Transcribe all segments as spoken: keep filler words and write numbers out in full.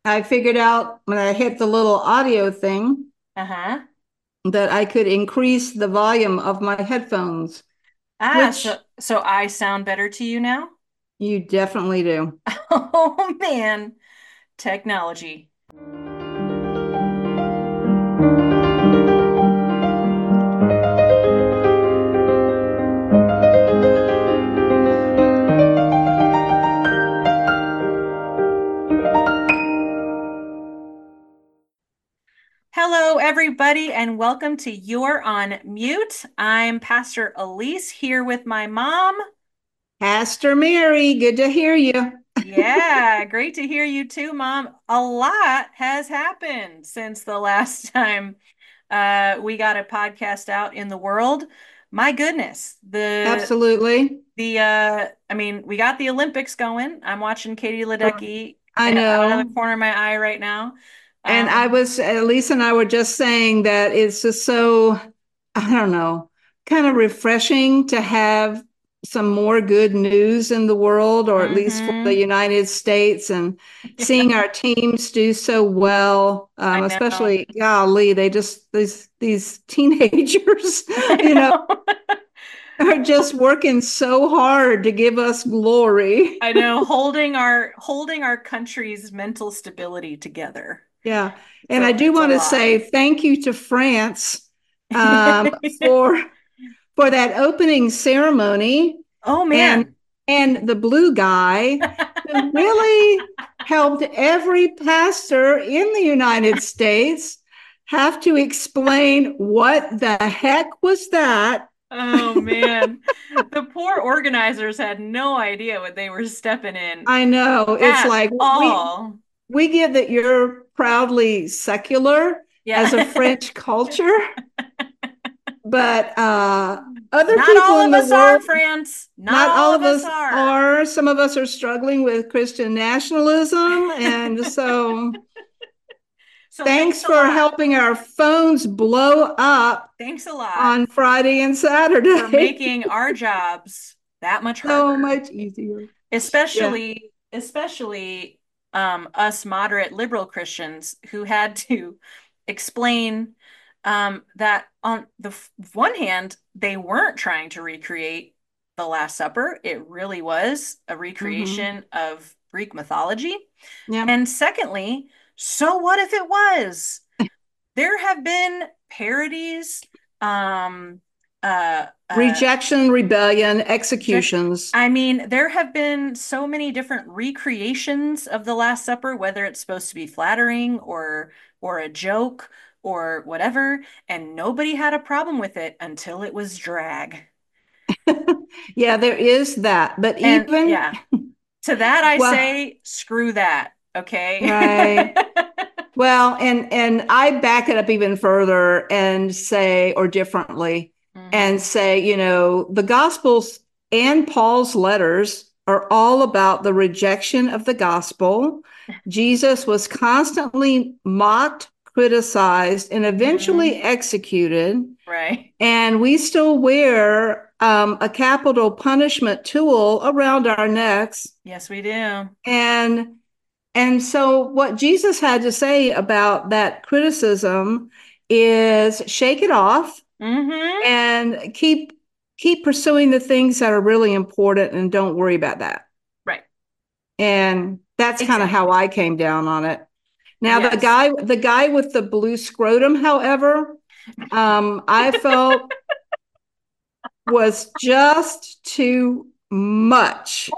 I figured out when I hit the little audio thing Uh-huh. that I could increase the volume of my headphones, Ah, so which so I sound better to you now? you definitely do. Oh man, technology. Hello, everybody, and welcome to You're on Mute. I'm Pastor Elise here with my mom. Pastor Mary, good to hear you. Yeah, great to hear you too, Mom. A lot has happened since the last time uh, we got a podcast out in the world. My goodness, the Absolutely. the uh, I mean, we got the Olympics going. I'm watching Katie Ledecky I out of the know. corner of my eye right now. And I Um, was, uh, Lisa and I were just saying that it's just so, I don't know, kind of refreshing to have some more good news in the world, or at least for the mhm. United States, and Yeah, seeing our teams do so well, I um, know. especially, golly, they just, these, these teenagers, I you know, know. are just working so hard to give us glory. I know, holding our holding our country's mental stability together. Yeah. It's And a I do it's a want to lot. say thank you to France um, for for that opening ceremony, Oh and man. and the blue guy who really helped every pastor in the United States have to explain what the heck was that. Oh man. The poor organizers had no idea what they were stepping in I know, it's at like we all. we get that you're proudly secular as a Yeah. French culture, but uh, other Not people all in of the us are, world, France. Not not all all of of us us are. are. Some of us are struggling with Christian nationalism. And so So thanks thanks a for lot. helping our phones blow up Thanks a lot on Friday and for Saturday. making our jobs that much So harder. much easier. Yeah. especially especially um, us moderate liberal Christians who had to explain um, that on the f- one hand, they weren't trying to recreate the Last Supper. It really was a Hmm. recreation of Greek mythology. Yeah. And secondly, so what if it was? There have been parodies, um, uh, uh, Rejection, rebellion, Rejection. executions. I mean, there have been so many different recreations of the Last Supper, whether it's supposed to be flattering or or a joke or whatever, and nobody had a problem with it until it was drag. Yeah, there is that. But And even, yeah, to that I well, say, screw that, okay? right. Well, and and I back it up even further and say, or differently, and hmm say, you know, the Gospels and Paul's letters are all about the rejection of the gospel. Jesus was constantly mocked, criticized, and eventually hmm executed. Right. And we still wear um, a capital punishment tool around our necks. Yes, we do. And and so, what Jesus had to say about that criticism is shake it off hmm and keep keep pursuing the things that are really important, and don't worry about that. Right. And that's kind of how Exactly. I came down on it. Now, the Yes. guy the guy with the blue scrotum, however, um, I felt was just too much.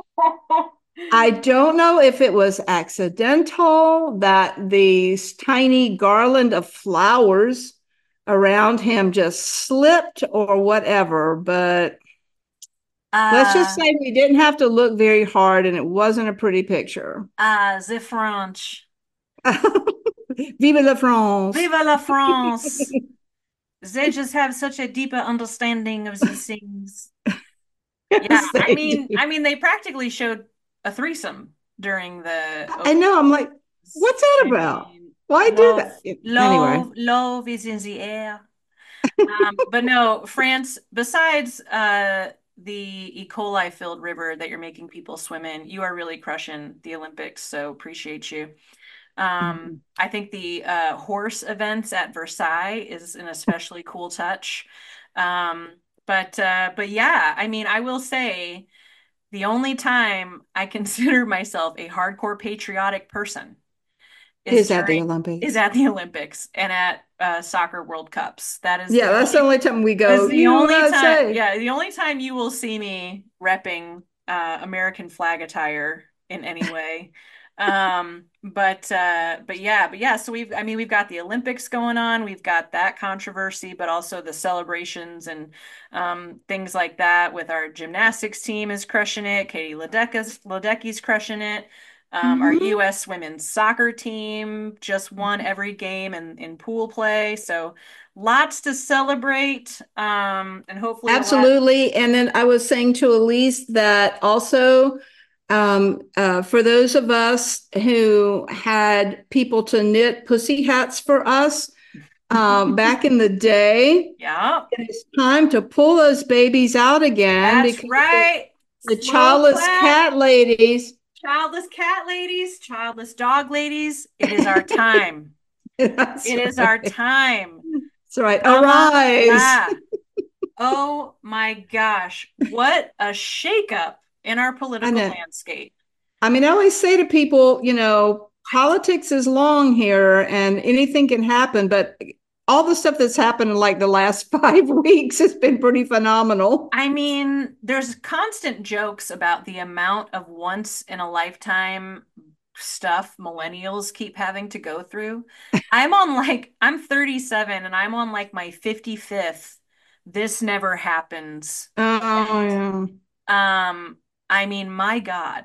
I don't know if it was accidental that these tiny garland of flowers around him just slipped or whatever, but let's just Uh, say we didn't have to look very hard and it wasn't a pretty picture. uh, the French. Vive la France. Viva la France! They just have such a deeper understanding of these things. Yeah, Yes, I they mean, do. I mean, they practically showed a threesome during the I opening. know. I'm like, what's that I about? mean, Why do love, that? Anyway. love, love is in the air. Um, but no, France, besides uh the E. coli filled river that you're making people swim in, you are really crushing the Olympics, so appreciate you. Um, Mhm. I think the uh, horse events at Versailles is an especially cool touch. Um, but uh, but yeah, I mean, I will say the only time I consider myself a hardcore patriotic person is Is at the during is Olympics. at the Olympics and at uh, soccer World Cups. That is Yeah, the that's the only only time we that go, is the only time, U S A. yeah, the only time you will see me repping uh, American flag attire in any way. Um, but uh, but yeah, but yeah, so we've I mean we've got the Olympics going on, we've got that controversy, but also the celebrations and um, things like that with our gymnastics team is crushing it. Katie Ledecky's Ledecky's crushing it. Um, our Mhm. U S women's soccer team just won every game in, in pool play. So lots to celebrate, um, and hopefully a lot. Absolutely. And then I was saying to Elise that also, um, uh, for those of us who had people to knit pussy hats for us um, back in the day, Yeah, it is time to pull those babies out again that's because the, right. the Slow childless clap. cat ladies, Childless cat ladies, childless dog ladies. It is our time. that's It is our right. time. That's right. Mama, Arise. la. Oh my gosh. What a shakeup in our I political know. landscape. I mean, I always say to people, you know, politics is long here and anything can happen, but all the stuff that's happened in like the last five weeks has been pretty phenomenal. I mean, there's constant jokes about the amount of once in a lifetime stuff millennials keep having to go through. I'm on like, I'm thirty-seven and I'm on like my fifty-fifth. This never happens. Oh, yeah. Um, I mean, my God.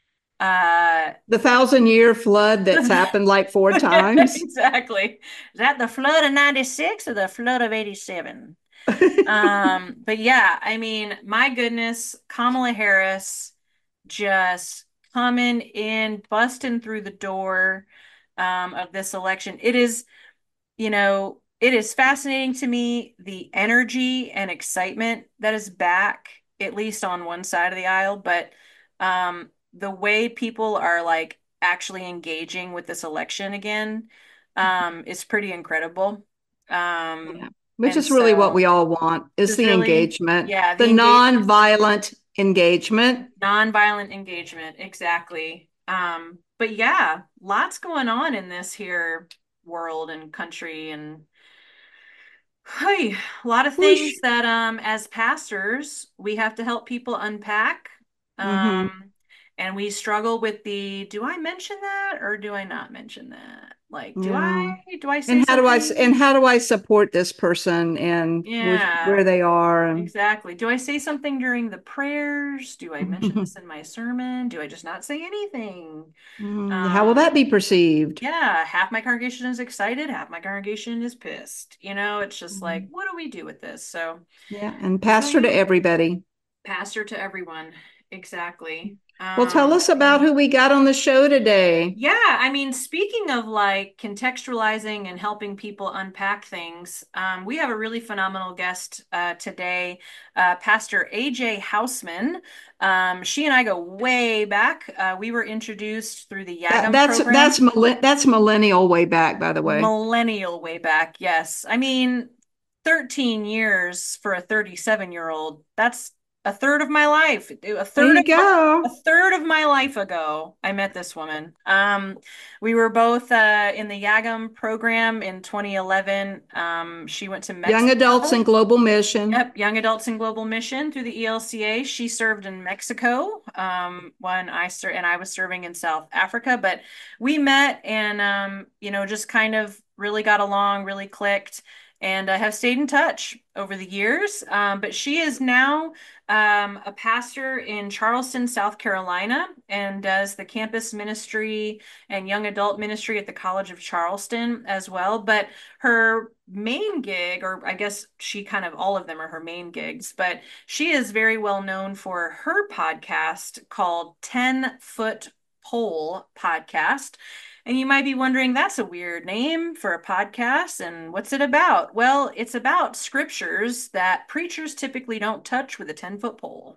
Uh, The thousand year flood that's happened like four times. exactly. Is that the flood of ninety-six or the flood of eighty-seven? Um, but yeah, I mean, my goodness, Kamala Harris just coming in, busting through the door um, of this election. It is, you know, it is fascinating to me the energy and excitement that is back, at least on one side of the aisle, but um, the way people are like actually engaging with this election again um, is pretty incredible. Um, Yeah. Which and is really what so we all want is this is the really, engagement, yeah, the the engagement, non-violent engagement. nonviolent engagement, exactly. Um, but yeah, lots going on in this here world and country and hey, a lot of Whoosh. things that um as pastors we have to help people unpack. Mm-hmm. Um, and we struggle with the do I mention that or do I not mention that? Like, do I Yeah. do I say And how do I and something? how do I support this person and with Yeah. where they are and Exactly. Do I say something during the prayers? Do I mention this in my sermon? Do I just not say anything? Mm, how will that Um, be perceived? yeah, half my congregation is excited, half my congregation is pissed. You know, it's just like, Mhm. what do we do with this? So, Yeah, and so pastor to yeah, everybody. pastor to everyone. Exactly. Well, tell Um, us about who we got on the show today. Yeah, I mean, speaking of like contextualizing and helping people unpack things, um, we have a really phenomenal guest uh, today, uh, Pastor A J Houseman. Um, she and I go way back. Uh, we were introduced through the That, Yagam that's that's program, millen- that's millennial way back, by the way. millennial way back. Yes. I mean, thirteen years for a thirty-seven year old, that's a third of my life. A There third you of my, a go. third of my life ago, I met this woman. Um, we were both uh, in the Yagam program in twenty eleven. Um, she went to Young adults Mexico. and global mission. Yep, Young Adults in Global Mission through the E L C A. She served in Mexico um, when I ser and I was serving in South Africa. But we met and um, you know just kind of really got along, really clicked, and I have stayed in touch over the years. Um, but she is now um, a pastor in Charleston, South Carolina, and does the campus ministry and young adult ministry at the College of Charleston as well. But her main gig, or I guess she kind of all of them are her main gigs, but she is very well known for her podcast called ten Foot Pole Podcast. And you might be wondering, that's a weird name for a podcast. And what's it about? Well, it's about scriptures that preachers typically don't touch with a ten foot pole.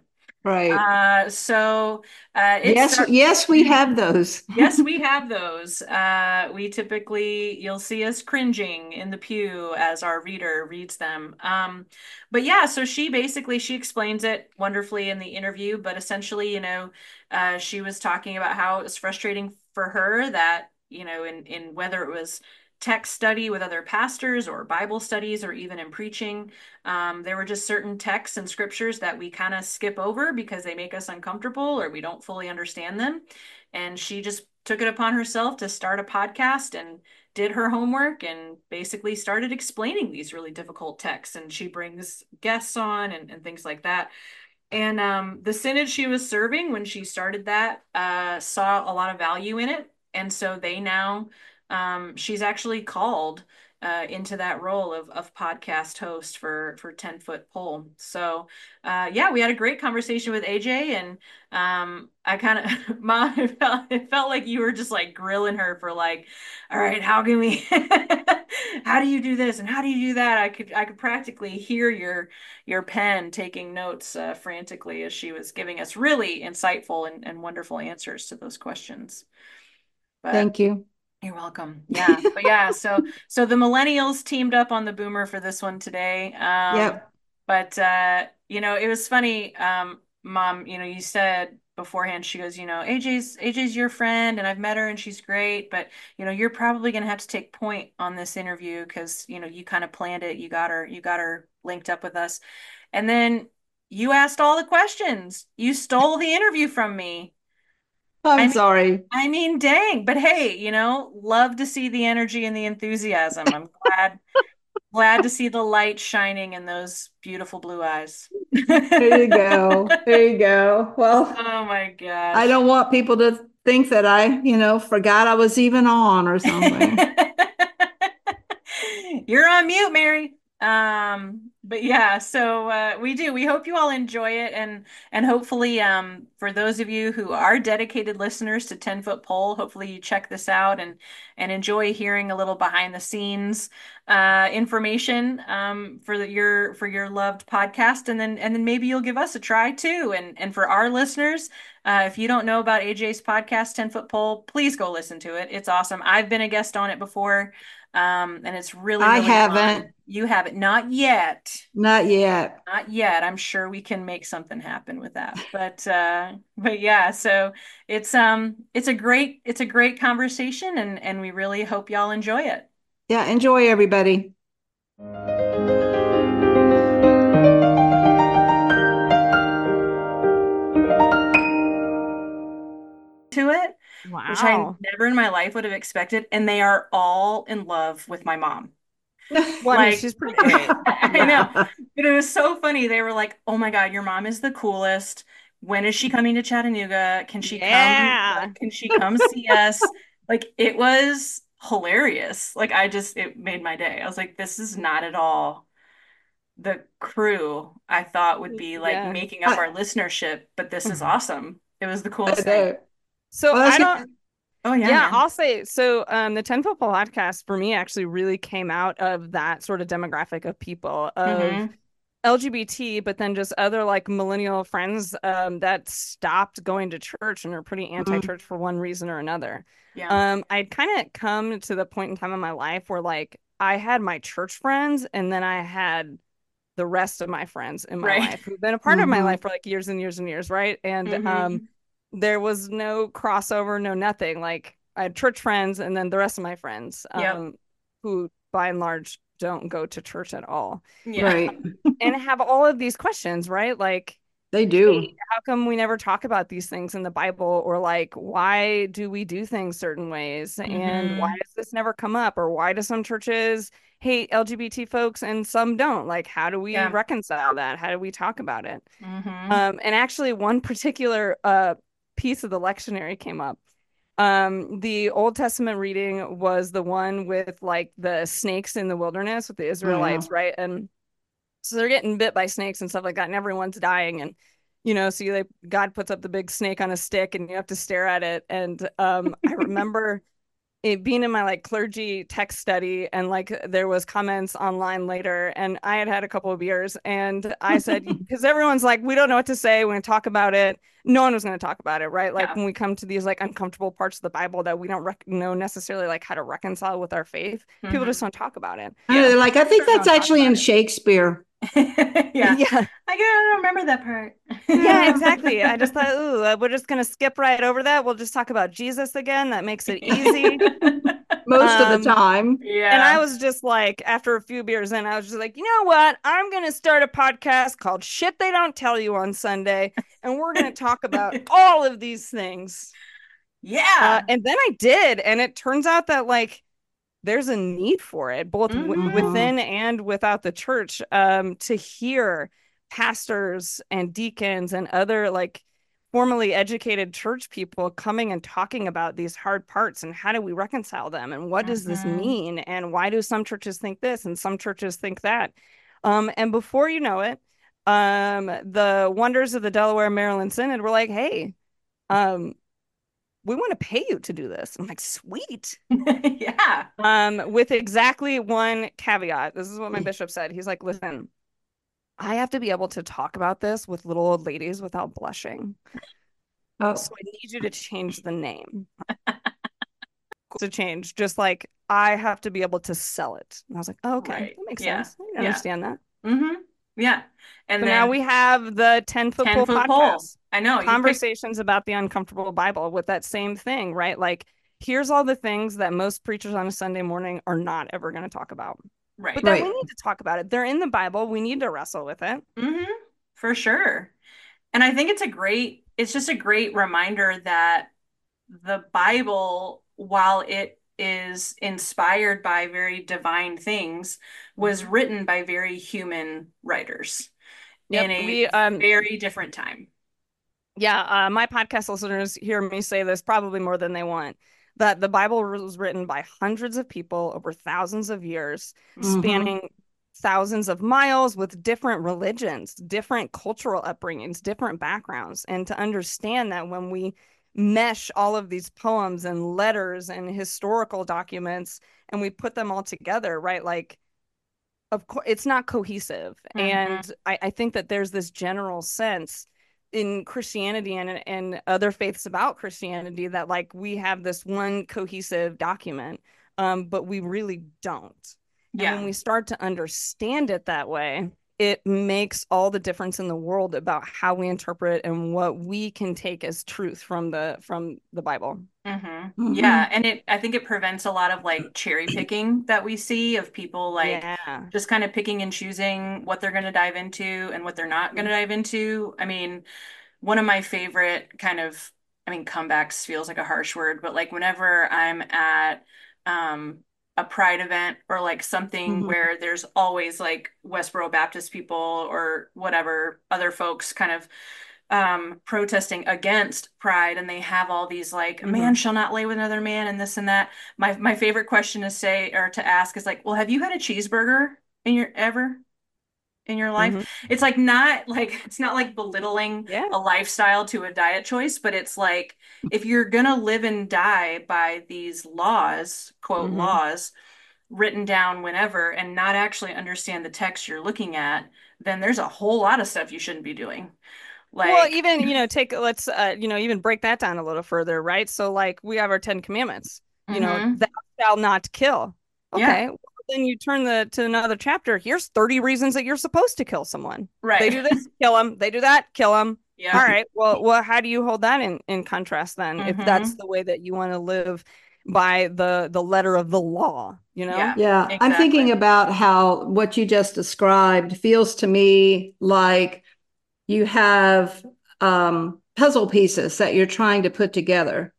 Right. Uh, so uh, it Yes, starts. yes, we have those. Yes, we have those. Uh, we typically, you'll see us cringing in the pew as our reader reads them. Um, but yeah, so she basically she explains it wonderfully in the interview. But essentially, you know, uh, she was talking about how it was frustrating for her that, you know, in in whether it was text study with other pastors or Bible studies or even in preaching, um, there were just certain texts and scriptures that we kind of skip over because they make us uncomfortable or we don't fully understand them. And she just took it upon herself to start a podcast and did her homework and basically started explaining these really difficult texts. And she brings guests on and, and things like that. And um, the synod she was serving when she started that uh, saw a lot of value in it. And so they now, um, she's actually called uh, into that role of, of podcast host for, for ten Foot Pole. So uh, yeah, we had a great conversation with A J, and um, I kind of, Mom, it felt, it felt like you were just like grilling her for like, all right, how can we, how do you do this? And how do you do that? I could, I could practically hear your your pen taking notes uh, frantically as she was giving us really insightful and, and wonderful answers to those questions. But Thank you. you're welcome. Yeah. But yeah, so so the millennials teamed up on the boomer for this one today. Um, Yep. but uh, you know, it was funny, um, Mom, you know, you said beforehand, she goes, you know, A J's A J's your friend and I've met her and she's great, but you know, you're probably gonna have to take point on this interview because, you know, you kind of planned it, you got her, you got her linked up with us. And then you asked all the questions. You stole the interview from me. I I'm mean, sorry. I mean, dang, but hey, you know, love to see the energy and the enthusiasm. I'm glad, glad to see the light shining in those beautiful blue eyes. There you go. There you go. Well, Oh my I gosh. don't want people to think that I, you know, forgot I was even on or something. You're on mute, Mary. Um, but yeah, so uh, we do. We hope you all enjoy it, and and hopefully, um, for those of you who are dedicated listeners to ten Foot Pole, hopefully you check this out and and enjoy hearing a little behind the scenes uh, information um, for the, your for your loved podcast, and then and then maybe you'll give us a try too. And and for our listeners, uh, if you don't know about A J's podcast, ten Foot Pole, please go listen to it. It's awesome. I've been a guest on it before. Um, and it's really, I really haven't. fun. You have it. Not yet. Not yet. Not yet. I'm sure we can make something happen with that. But uh but yeah, so it's um it's a great it's a great conversation, and and we really hope y'all enjoy it. Yeah, enjoy everybody. To it, which I Wow. never in my life would have expected, and they are all in love with my mom. Well, I mean, Like, she's pretty great. I know. Yeah. But it was so funny. They were like, "Oh my God, your mom is the coolest. When is she coming to Chattanooga? Can she come? Yeah. Like, can she come see us?" Like, it was hilarious. Like, I just, it made my day. I was like, this is not at all the crew I thought would be like Yeah. making up I, our listenership, but this is Mhm. awesome. It was the I coolest thing. know. So Well, I that's don't, good. Oh, yeah, yeah, man. I'll say so um the ten Football podcast for me actually really came out of that sort of demographic of people of Mm-hmm. L G B T, but then just other like millennial friends um that stopped going to church and are pretty Mm, anti-church for one reason or another. Yeah. Um, I'd kind of come to the point in time in my life where like I had my church friends and then I had the rest of my friends in my Right. life who've been a part of my hmm life for like years and years and years, right? And um, Mm-hmm. there was no crossover, no nothing. Like I had church friends and then the rest of my friends, Yep. um, who by and large don't go to church at all. Yeah. Right. And have all of these questions, right? Like, They hey, do. how come we never talk about these things in the Bible? Or like, why do we do things certain ways? And why Mm-hmm. does this never come up? Or why do some churches hate L G B T folks and some don't? Like, how do we Yeah. reconcile that? How do we talk about it? Mm-hmm. Um, and actually, one particular uh, piece of the lectionary came up. Um, the Old Testament reading was the one with like the snakes in the wilderness with the Yeah. Israelites, right? And so they're getting bit by snakes and stuff like that, and everyone's dying. And you know, so you, like God puts up the big snake on a stick, and you have to stare at it. And um, I remember it being in my like clergy text study, and like there was comments online later, and I had had a couple of beers, and I said, because everyone's like, we don't know what to say, we're going to talk about it. No one was going to talk about it, right? Like Yeah. when we come to these like uncomfortable parts of the Bible that we don't rec- know necessarily like how to reconcile with our faith, people Mhm. just don't talk about it. I know, Yeah. they're like, I think Sure that's don't talk actually about in it. Shakespeare. Yeah. Yeah. I don't remember that part. Yeah, exactly. I just thought, ooh, uh, we're just going to skip right over that. We'll just talk about Jesus again. That makes it easy. Most of the Um, time. And I Yeah. was just like, after a few beers in, I was just like, you know what? I'm going to start a podcast called Shit They Don't Tell You on Sunday. And we're going to talk about all of these things. Uh, Yeah. and then I did. And it turns out that, like, there's a need for it, both w- Mhm. within and without the church, um, to hear pastors and deacons and other, like, formally educated church people coming and talking about these hard parts and how do we reconcile them and what does this Mhm. mean and why do some churches think this and some churches think that. Um, and before you know it, um, the wonders of the Delaware Maryland Synod were like, hey, um, we want to pay you to do this. I'm like, sweet. Yeah. Um, with exactly one caveat. This is what my bishop said. He's like, listen, I have to be able to talk about this with little old ladies without blushing. Oh, So I need you to change the name. To change, just like I have to be able to sell it. And I was like, oh, okay, Right. that makes Yeah. sense. I Yeah. understand that. Mm-hmm. Yeah. And So then now we have the ten foot ten pole foot pole. podcast. I know. You picked Conversations about the uncomfortable Bible with that same thing, right? Like, here's all the things that most preachers on a Sunday morning are not ever going to talk about. right. But that we right. need to talk about it. They're in the Bible. We need to wrestle with it. Mm-hmm. For sure. And I think it's a great, it's just a great reminder that the Bible, while it is inspired by very divine things, was written by very human writers Yep. in a We um very different time. yeah, uh, my podcast listeners hear me say this probably more than they want. That the Bible was written by hundreds of people over thousands of years, Mm-hmm. spanning thousands of miles with different religions, different cultural upbringings, different backgrounds. And to understand that when we mesh all of these poems and letters and historical documents and we put them all together, right? Like, of course, it's not cohesive. Mm-hmm. And I, I think that there's this general sense in Christianity and and other faiths about Christianity that like we have this one cohesive document, um, but we really don't. And when Yeah. we start to understand it that way, it makes all the difference in the world about how we interpret and what we can take as truth from the from the Bible. Mm-hmm. Mm-hmm. Yeah. And it, I think it prevents a lot of like cherry picking that we see of people like Yeah. just kind of picking and choosing what they're going to dive into and what they're not going to dive into. I mean, one of my favorite kind of, I mean, comebacks feels like a harsh word, but like whenever I'm at um, a pride event or like something Mm-hmm. where there's always like Westboro Baptist people or whatever other folks kind of um, protesting against pride, and they have all these like, a man Mm-hmm. shall not lay with another man and this and that. My my favorite question to say or to ask is like, well, have you had a cheeseburger in your ever? In your life. Mm-hmm. It's like not like it's not like belittling Yeah. a lifestyle to a diet choice, but it's like if you're gonna live and die by these laws, quote Mm-hmm. laws, written down whenever and not actually understand the text you're looking at, then there's a whole lot of stuff you shouldn't be doing. Well, Like, even, you know, take, let's, uh, you know, even break that down a little further, right? So, like, we have our Ten Commandments, you know, mm-hmm. thou shalt not kill. Yeah, Okay. Well, then you turn the to another chapter. Here's thirty reasons that you're supposed to kill someone. They right. do this, kill them. They do that, kill them. All Yep. right. Well, well, how do you hold that in in contrast then, if that's Mm-hmm. the way that you want to live by the the letter of the law, you know? Yeah, Yeah, I'm thinking exactly. about how what you just described feels to me like you have um, puzzle pieces that you're trying to put together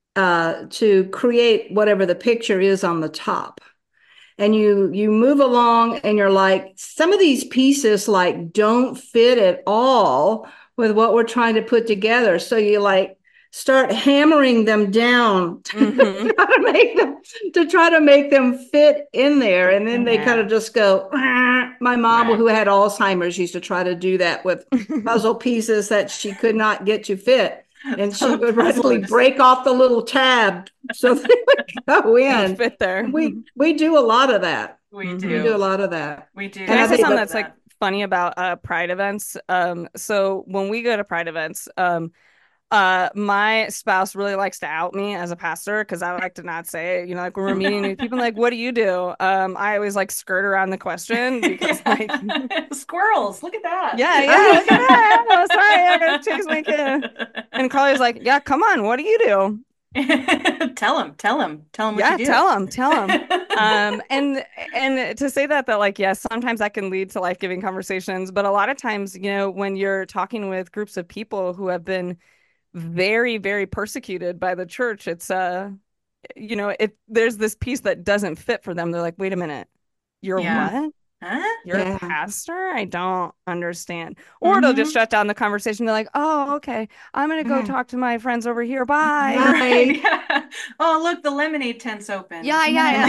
uh, to create whatever the picture is on the top. And you you move along and you're like, some of these pieces like don't fit at all with what we're trying to put together. So you like start hammering them down Mm-hmm. to try to make them to try to make them fit in there. And then they kind Mm-hmm. of just go, "Ah." My mom, Right. who had Alzheimer's, used to try to do that with puzzle pieces that she could not get to fit. and she The would puzzle readily just- break off the little tab so they would go in. Fit there. We we do a lot of that. We Mhm. do. We do a lot of that. We do. Can I And say think something that- that's like funny about uh Pride events? Um, so when we go to Pride events, um, uh, my spouse really likes to out me as a pastor because I like to not say it. You know, like when we're meeting new people, like, what do you do? Um, I always like skirt around the question because like Squirrels, look at that. yeah, yeah, look at that. Oh, sorry, I gotta chase my kid. And Carly's like, yeah, come on, what do you do? Tell him, tell him, tell him what Yeah, you do. tell him, tell him. Um, and and to say that that like yes, sometimes that can lead to life-giving conversations, but a lot of times, you know, when you're talking with groups of people who have been very, very persecuted by the church, it's uh, you know, it there's this piece that doesn't fit for them. They're like, wait a minute, you're Yeah. what? Huh? You're Yeah. a pastor? I don't understand. Or they'll just Mhm. shut down the conversation. They're like, oh, okay. I'm gonna go Mhm. talk to my friends over here. Bye. Bye. Right, yeah. Oh, look, the lemonade tent's open. Yeah, yeah,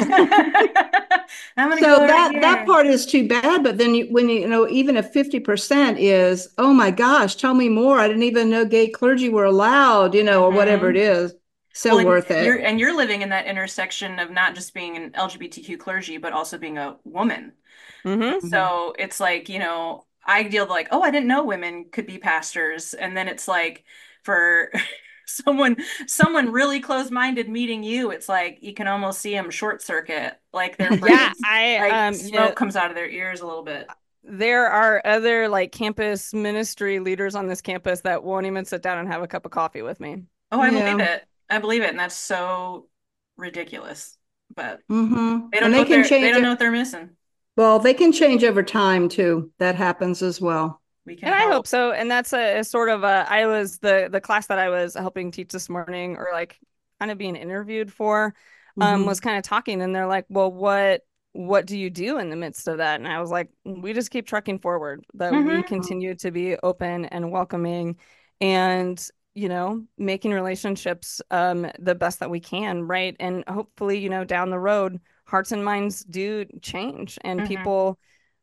I'm gonna So go over that here. that part is too bad, but then you, when you, you know, even if fifty percent is, oh my gosh, tell me more. I didn't even know gay clergy were allowed, you know, or whatever it is. So Well, and worth You're, it. and you're living in that intersection of not just being an L G B T Q clergy, but also being a woman. Mm-hmm. So it's like, you know, I deal with like, oh, I didn't know women could be pastors. And then it's like for someone someone really close-minded meeting you, it's like you can almost see them short circuit. Like their Yeah, brains, I like um, you smoke know, comes out of their ears a little bit. there are other like campus ministry leaders on this campus that won't even sit down and have a cup of coffee with me. Oh, I Yeah. believe it. I believe it. And that's so ridiculous. But Mm-hmm. they don't And know they what can they're they change don't know it. what they're missing. Well, they can change over time too. That happens as well. We can And I help. hope so. And that's a, a sort of a, I was the the class that I was helping teach this morning, or like kind of being interviewed for, um, Mhm. was kind of talking, and they're like, well, what what do you do in the midst of that? And I was like, we just keep trucking forward, that we Mhm. continue to be open and welcoming and, you know, making relationships um the best that we can, right? And hopefully, you know, down the road, hearts and minds do change and Mhm. people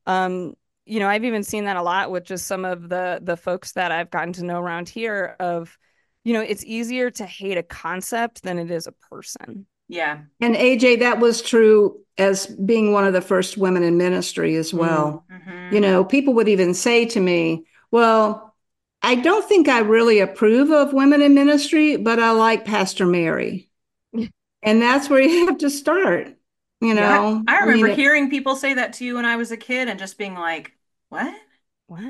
um you know, I've even seen that a lot with just some of the the folks that I've gotten to know around here of, you know, it's easier to hate a concept than it is a person. Yeah. And A J, that was true as being one of the first women in ministry as well. Mhm. You know, people would even say to me, well, I don't think I really approve of women in ministry, but I like Pastor Mary. And that's where you have to start, you Yeah. know. I I remember mean, it- hearing people say that to you when I was a kid and just being like, what? What?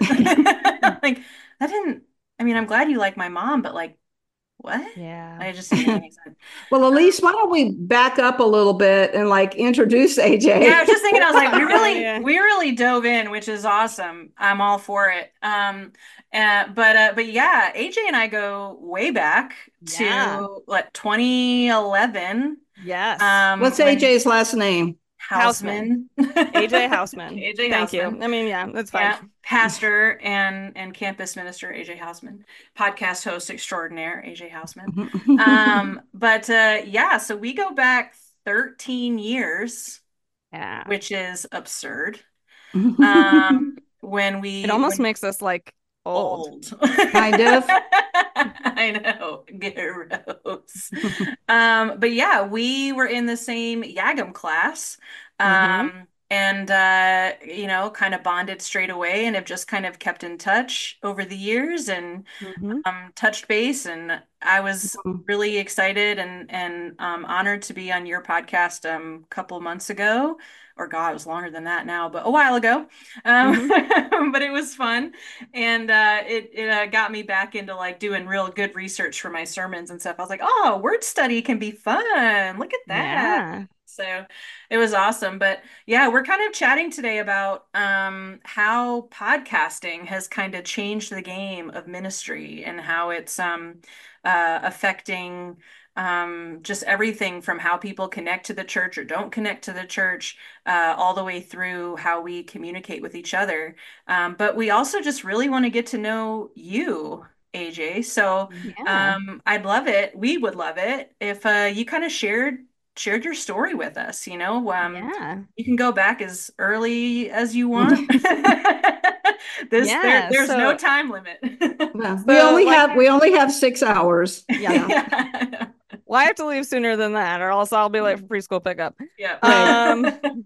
Like, that didn't, I mean, I'm glad you like my mom, but like, what? Yeah. I just didn't make any sense. well, Elise, why don't we back up a little bit and like introduce A J? Yeah, I was just thinking, I was like, we really, Yeah. we really dove in, which is awesome. I'm all for it. Um, uh, but uh, but yeah, A J and I go way back Yeah. to what twenty eleven. Yes. Um, What's when A J's last name? Houseman. A J Houseman. A J Thank Houseman. you. I mean, yeah, that's fine. Yeah, pastor and and campus minister A J Houseman, podcast host extraordinaire A J Houseman. Um, but uh, yeah, so we go back thirteen years, Yeah. which is absurd. Um, when we It almost when makes us like old. old. Kind of. I know, gross. Um, but yeah, we were in the same Yagam class. Mhm. Um, and uh, you know, kind of bonded straight away and have just kind of kept in touch over the years and Mhm. um touched base. And I was really excited and and um honored to be on your podcast um a couple months ago. Or God, it was longer than that now, but a while ago. Um, but it was fun, and uh, it it uh, got me back into like doing real good research for my sermons and stuff. I was like, oh, word study can be fun. Look at that. Yeah. So it was awesome. But yeah, we're kind of chatting today about um, how podcasting has kind of changed the game of ministry and how it's um, uh, affecting um, just everything from how people connect to the church or don't connect to the church, uh, all the way through how we communicate with each other. Um, but we also just really want to get to know you, A J. So Yeah. um, I'd love it. We would love it if uh, you kind of shared shared your story with us. You know, um, Yeah. you can go back as early as you want. This there, Yeah, there's no so time limit. Well, we So, only like- have we only have six hours. yeah. Yeah. Well, I have to leave sooner than that, or else I'll be late for preschool pickup. Yeah. Um,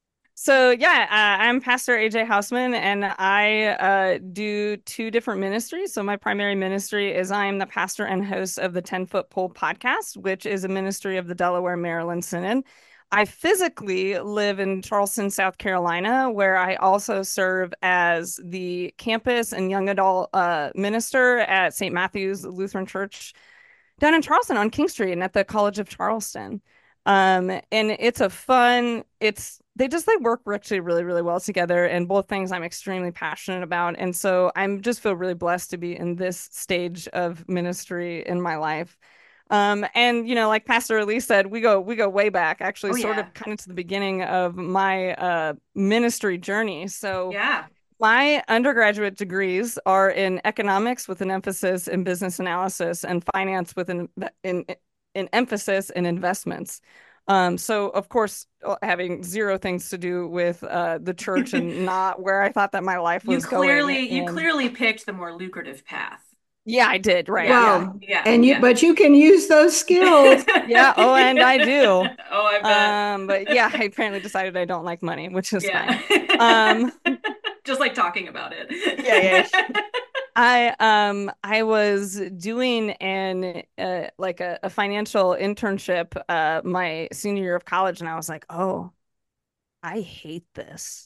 so yeah, uh, I'm Pastor A J Hausman, and I uh, do two different ministries. So my primary ministry is I am the pastor and host of the ten Foot Pole podcast, which is a ministry of the Delaware Maryland Synod. I physically live in Charleston, South Carolina, where I also serve as the campus and young adult uh, minister at Saint Matthew's Lutheran Church down in Charleston on King Street and at the College of Charleston. Um, and it's a fun, it's, they just, they work actually really, really well together, and both things I'm extremely passionate about. And so I'm just feel really blessed to be in this stage of ministry in my life. Um, and you know, like Pastor Elise said, we go, we go way back, actually, Oh, sort yeah. of kind of to the beginning of my, uh, ministry journey. So Yeah. my undergraduate degrees are in economics with an emphasis in business analysis, and finance with an in, in emphasis in investments. Um, so of course, having zero things to do with uh, the church and not where I thought that my life You was clearly going. you And clearly picked the more lucrative path. yeah, I did. Right. Yeah. Yeah. Well, Yeah. and you yeah. but you can use those skills. Yeah. Oh, and I do. Oh, I bet. Um, but yeah, I apparently decided I don't like money, which is Yeah. fine. Um, Just like talking about it. Yeah, yeah. I um I was doing an uh, like a, a financial internship uh my senior year of college, and I was like, oh, I hate this.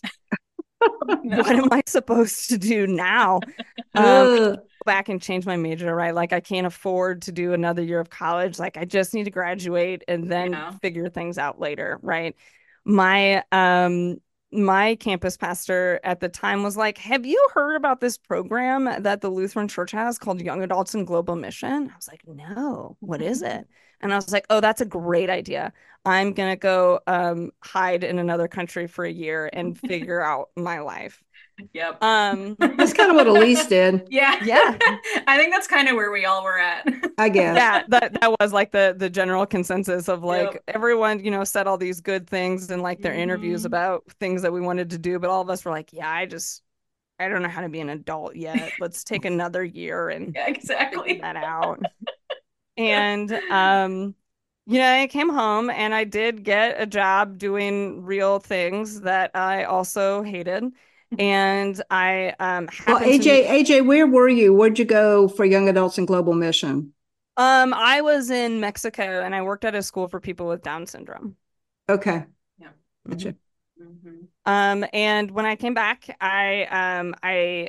No. What am I supposed to do now? Um, Ugh. go back and change my major, right? Like I can't afford to do another year of college. Like I just need to graduate and then Yeah. figure things out later, right? My um my campus pastor at the time was like, "Have you heard about this program that the Lutheran Church has called Young Adults in Global Mission?" I was like, "No, what is it?" And I was like, "Oh, that's a great idea. I'm gonna go um hide in another country for a year and figure out my life." Yep. Um, That's kind of what Elise did, Yeah. Yeah. I think that's kind of where we all were at. I guess. yeah, that that was like the the general consensus of like Yep. everyone, you know, said all these good things in like their interviews Mhm. about things that we wanted to do, but all of us were like, yeah, I just I don't know how to be an adult yet. Let's take another year and Yeah, figure exactly. that out. And um, you know, I came home and I did get a job doing real things that I also hated. And I um Well, happened to A J, A J, where were you? Where'd you go for Young Adults in Global Mission? um I was in Mexico, and I worked at a school for people with Down syndrome. Okay. Yeah. Gotcha. Mhm. Um, and when I came back, I um I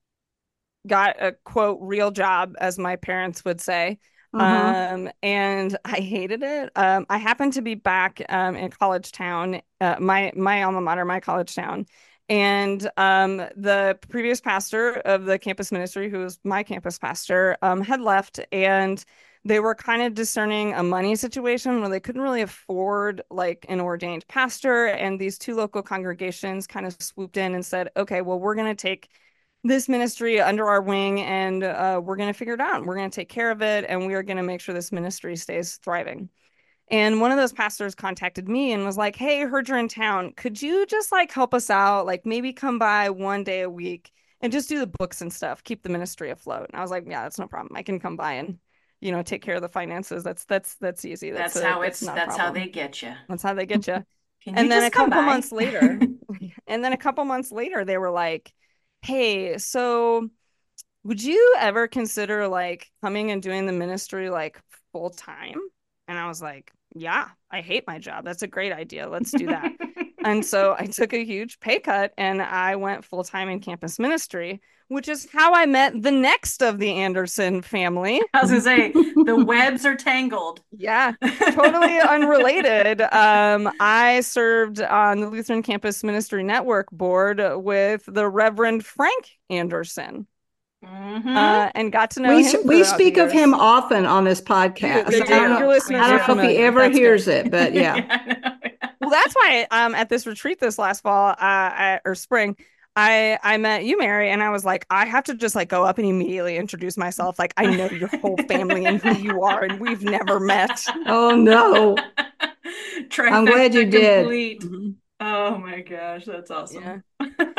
got a quote real job, as my parents would say. Uh-huh. Um, and I hated it. Um, I happened to be back um in college town, uh, my my alma mater, my college town. And um, the previous pastor of the campus ministry, who was my campus pastor, um, had left, and they were kind of discerning a money situation where they couldn't really afford like an ordained pastor. And these two local congregations kind of swooped in and said, okay, well, we're going to take this ministry under our wing, and uh, we're going to figure it out. We're going to take care of it, and we are going to make sure this ministry stays thriving. And one of those pastors contacted me and was like, hey, heard you're in town. Could you just like help us out? Like maybe come by one day a week and just do the books and stuff, keep the ministry afloat. And I was like, yeah, that's no problem. I can come by and, you know, take care of the finances. That's that's that's easy. That's, That's a, how that's it's not a that's how problem. they get you. That's how they get you. Can And you then a just come couple by? months later, and then a couple months later, they were like, hey, so would you ever consider like coming and doing the ministry like full time? And I was like, yeah, I hate my job. That's a great idea. Let's do that. And so I took a huge pay cut and I went full time in campus ministry, which is how I met the next of the Anderson family. I was gonna say the webs are tangled. Yeah, totally unrelated. Um, I served on the Lutheran Campus Ministry Network board with the Reverend Frank Anderson. Mhm. Uh, and got to know We him. we throughout speak the of him years. often on this podcast. We I don't do. know, Your listeners I are don't know if he familiar. ever That's hears good. it, but yeah. Yeah, I know. Well, that's why um at this retreat this last fall, uh, I, or spring, I I met you, Mary, and I was like, I have to just like go up and immediately introduce myself. Like I know your whole family and who you are, and we've never met. Oh no. I'm glad you Trifecta did. complete. Mhm. Oh my gosh, that's awesome. Yeah.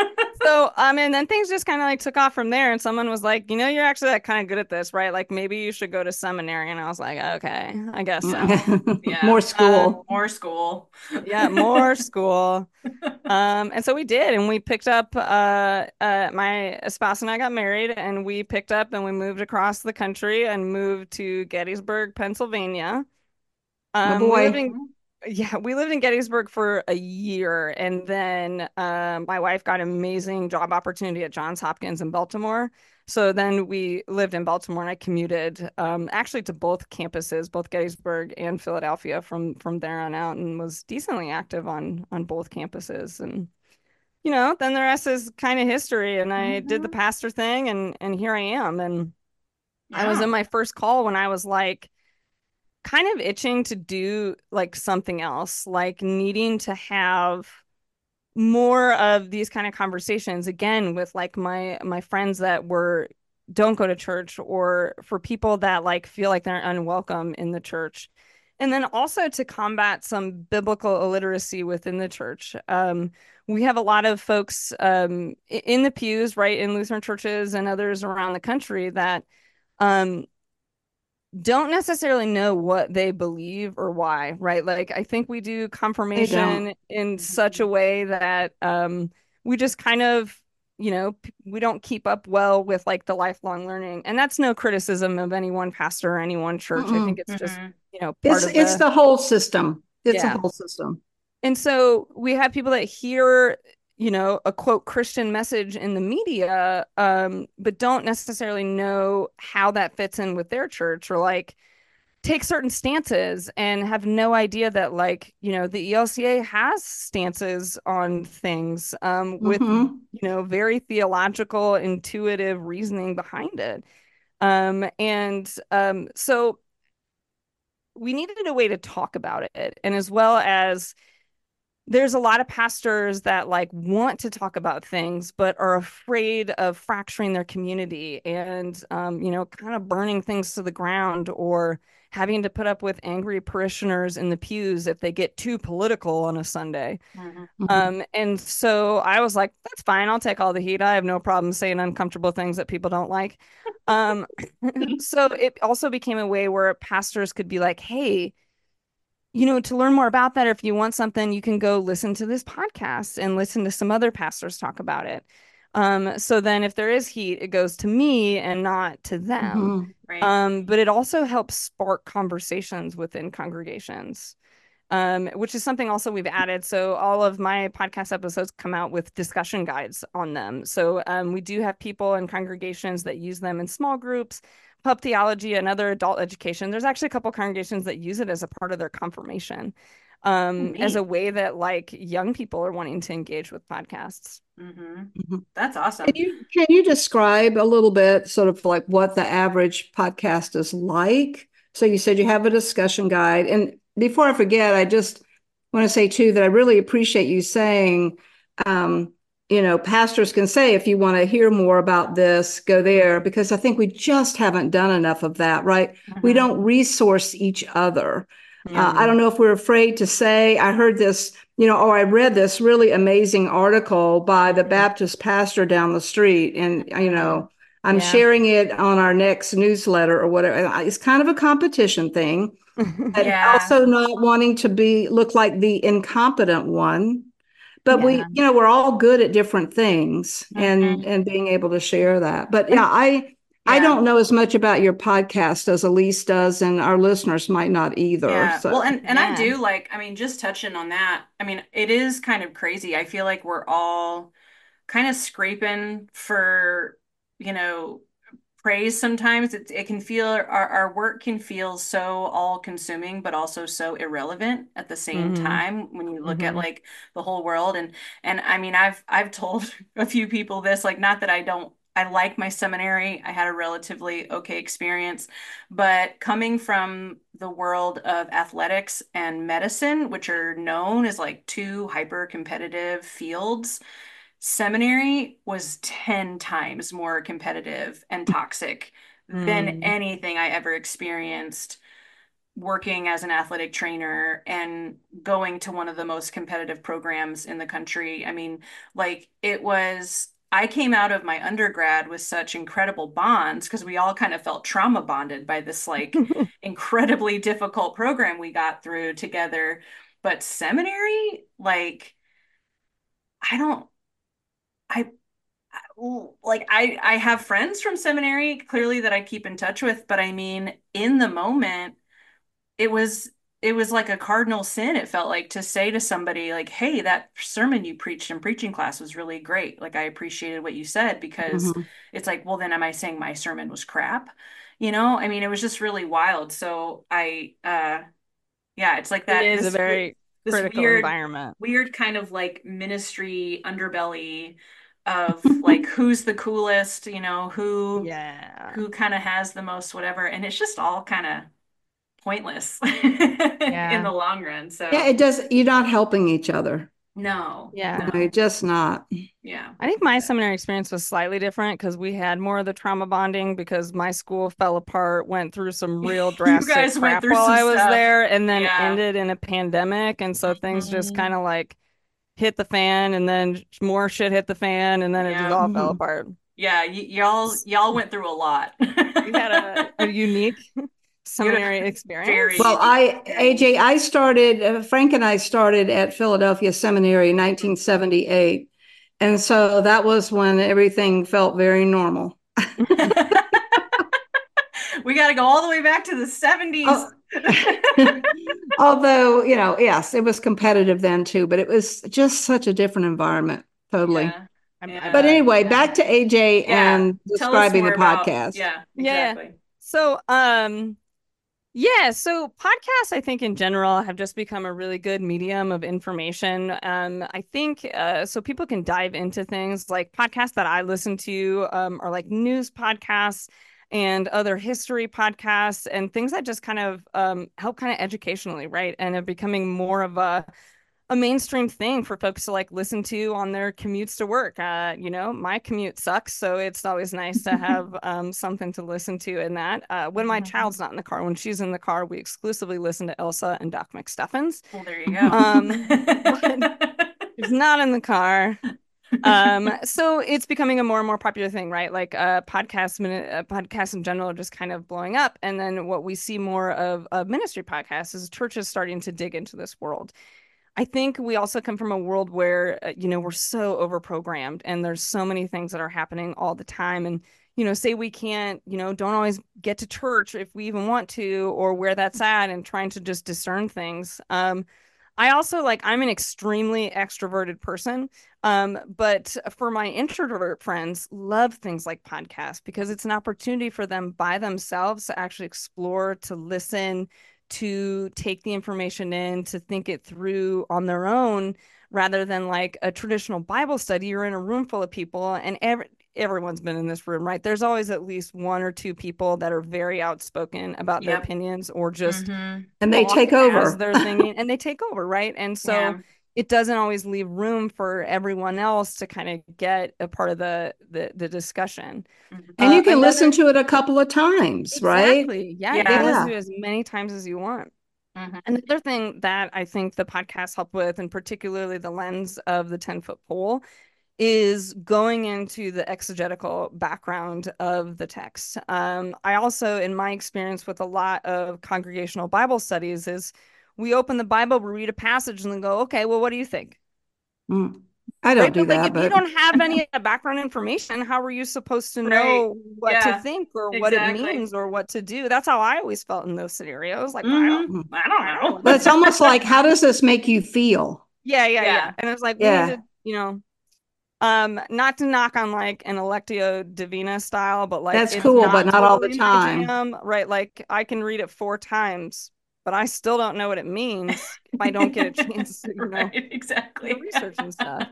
So, um, and then things just kind of like took off from there. And someone was like, you know, you're actually like kind of good at this, right? Like maybe you should go to seminary. And I was like, okay, I guess so. Yeah. More Um, school. More school. yeah, more school. Um, and so we did, and we picked up, uh, uh, my spouse and I got married, and we picked up and we moved across the country and moved to Gettysburg, Pennsylvania. Oh Um, we lived boy. in, yeah, we lived in Gettysburg for a year, and then uh, my wife got an amazing job opportunity at Johns Hopkins in Baltimore. So then we lived in Baltimore, and I commuted um, actually to both campuses, both Gettysburg and Philadelphia, from from there on out, and was decently active on on both campuses. And you know, then the rest is kind of history. And I did the Mhm. pastor thing, and and here I am. And I was Yeah. in my first call when I was like kind of itching to do like something else, like needing to have more of these kind of conversations again with like my my friends that were don't go to church, or for people that like feel like they're unwelcome in the church. And then also to combat some biblical illiteracy within the church. Um, we have a lot of folks um, in the pews, right, in Lutheran churches and others around the country that um, don't necessarily know what they believe or why, right? Like I think we do They don't. confirmation in such a Mhm. way that um we just kind of, you know, p- we don't keep up well with like the lifelong learning. And that's no criticism of any one pastor or any one church. I think Mm-mm. it's just, Mhm. you know, part It's of it's the, the whole system. It's a yeah. whole system. And so we have people that hear, you know, a quote Christian message in the media, um, but don't necessarily know how that fits in with their church, or like take certain stances and have no idea that like you know the E L C A has stances on things um, with Mm-hmm. you know very theological intuitive reasoning behind it, um, and um, so we needed a way to talk about it, and as well as there's a lot of pastors that like want to talk about things but are afraid of fracturing their community and um, you know kind of burning things to the ground, or having to put up with angry parishioners in the pews if they get too political on a Sunday. Mhm. Mm-hmm. Um, and so I was like, that's fine, I'll take all the heat. I have no problem saying uncomfortable things that people don't like. um, so it also became a way where pastors could be like, hey, you know, to learn more about that, or if you want something, you can go listen to this podcast and listen to some other pastors talk about it. Um, so then if there is heat, it goes to me and not to them. Mm-hmm. Right. Um, but it also helps spark conversations within congregations, um, which is something also we've added. So all of my podcast episodes come out with discussion guides on them. So um, we do have people in congregations that use them in small groups, pub theology, and other adult education. There's actually a couple congregations that use it as a part of their confirmation, Oh, um, as a neat. way that like young people are wanting to engage with podcasts. Hmm. Mm-hmm. That's Can awesome. you can you describe a little bit sort of like what the average podcast is like? So you said you have a discussion guide. And before I forget, I just want to say too that I really appreciate you saying, um, you know, pastors can say if you want to hear more about this, go there, because I think we just haven't done enough of that, right? We Hmm. don't resource each other. Uh, I Mm, don't know if we're afraid to say, I heard this, you know, or I read this really amazing article by the Hmm. Baptist pastor down the street, and, you Hmm. know, I'm yeah. sharing it on our next newsletter or whatever. It's kind of a competition thing, but Yeah. also not wanting to be look like the incompetent one. But we, Yeah. you know, we're all good at different things, and Hmm. and being able to share that. But yeah, And I I yeah. don't know as much about your podcast as Elise does, and our listeners might not either. Yeah. Well, So, and and I Yeah. do like, I mean, just touching on that. I mean, it is kind of crazy. I feel like we're all kind of scraping for, you know, praise sometimes. It, it can feel our, our work can feel so all consuming, but also so irrelevant at the same Hmm. time when you look at Hmm. like the whole world. And and I mean, I've I've told a few people this, like not that I don't I like my seminary. I had a relatively okay experience, but coming from the world of athletics and medicine, which are known as like two hyper competitive fields, seminary was ten times more competitive and toxic than Mm. anything I ever experienced working as an athletic trainer and going to one of the most competitive programs in the country. I mean, like it was I came out of my undergrad with such incredible bonds because we all kind of felt trauma bonded by this like incredibly difficult program we got through together. But seminary, like, I don't, I like I I have friends from seminary clearly that I keep in touch with, but I mean, in the moment, it was it was like a cardinal sin, it felt like, to say to somebody like, "Hey, that sermon you preached in preaching class was really great. Like I appreciated what you said," because Mhm. it's like, well, then am I saying my sermon was crap? You know? I mean, it was just really wild. So I uh yeah, it's like It that is a this very this critical weird environment. weird kind of like ministry underbelly of like who's the coolest, you know, who Yeah. who kind of has the most whatever, and it's just all kind of pointless in Yeah. the long run. Yeah, So it does. You're not helping each other. no, Yeah. No, you're no. just not. Yeah, I think my exactly. seminary experience was slightly different because we had more of the trauma bonding because my school fell apart, went through some real You drastic guys went crap through while some I was stuff. there, and then Yeah. ended in a pandemic. And so things just kind Mhm. of like hit the fan, and then more shit hit the fan, and then it just Yeah. all fell Mhm. apart. Yeah, y y'all y'all went through a lot. You had a, a unique You seminary experience. Well, very, I, very. A J, I started, uh, Frank and I started at Philadelphia Seminary in Mhm. nineteen seventy-eight. And so that was when everything felt very normal. We got to go all the way back to the seventies. Oh, although, you know, yes, it was competitive then too, but it was just such a different environment. Totally. Yeah. I, I But Yeah. bet. anyway, Yeah. back to A J Yeah. and Tell us describing more the about, podcast. yeah, Yeah. exactly. So, um, yeah, so podcasts, I think in general, have just become a really good medium of information. Um, I think uh, so people can dive into things like podcasts that I listen to um, are like news podcasts and other history podcasts and things that just kind of um, help kind of educationally, right? And are becoming more of a a mainstream thing for folks to like listen to on their commutes to work. Uh, you know, my commute sucks, so it's always nice to have um, something to listen to in that. Uh, when my Mhm. child's not in the car, when she's in the car, we exclusively listen to Elsa and Doc McStuffins. Well, there you go. Um, but she's not in the car. Um, so it's becoming a more and more popular thing, right? Like uh, podcasts, uh, podcasts in general are just kind of blowing up. And then what we see more of, of ministry podcasts is churches starting to dig into this world. I think we also come from a world where, uh, you know, we're so overprogrammed and there's so many things that are happening all the time. And, you know, say we can't, you know, don't always get to church if we even want to or where that's at and trying to just discern things. Um, I also like, I'm an extremely extroverted person. Um, but for my introvert friends, love things like podcasts because it's an opportunity for them by themselves to actually explore, to listen, to take the information in, to think it through on their own, rather than like a traditional Bible study. You're in a room full of people, and every, everyone's been in this room, right? There's always at least one or two people that are very outspoken about their Yep. opinions or just Hmm. And they talk take as over. they're thinking, and they take over, right? And so Yeah. it doesn't always leave room for everyone else to kind of get a part of the the, the discussion. And Hmm. Uh, you can listen another to it a couple of times, right? Exactly. Yeah, you can Yeah. listen Yeah. to it as many times as you want. Hmm. Another thing that I think the podcast help with, and particularly the lens of the ten foot pole, is going into the exegetical background of the text. Um, I also, in my experience with a lot of congregational Bible studies, is we open the Bible, we read a passage, and then go, okay, well, what do you think? Mm. I don't Right? do But like, that, if you but don't have any of that background information, how are you supposed to Right. know what to Yeah, think or what it exactly. means or what to do? That's how I always felt in those scenarios. Like, well, I don't, Hmm. mm. I don't I don't know know. what But to it's do. almost like, how does this make you feel? Yeah, yeah, yeah. Yeah. And it's like we need Yeah, to, you know, um, not to knock on like an Electio Divina style, but like that's it's cool, but not not all the totally my time. jam, right? Like I can read it four times, but I still don't know what it means if I don't get a chance to, you know, Right, do the exactly. research and stuff.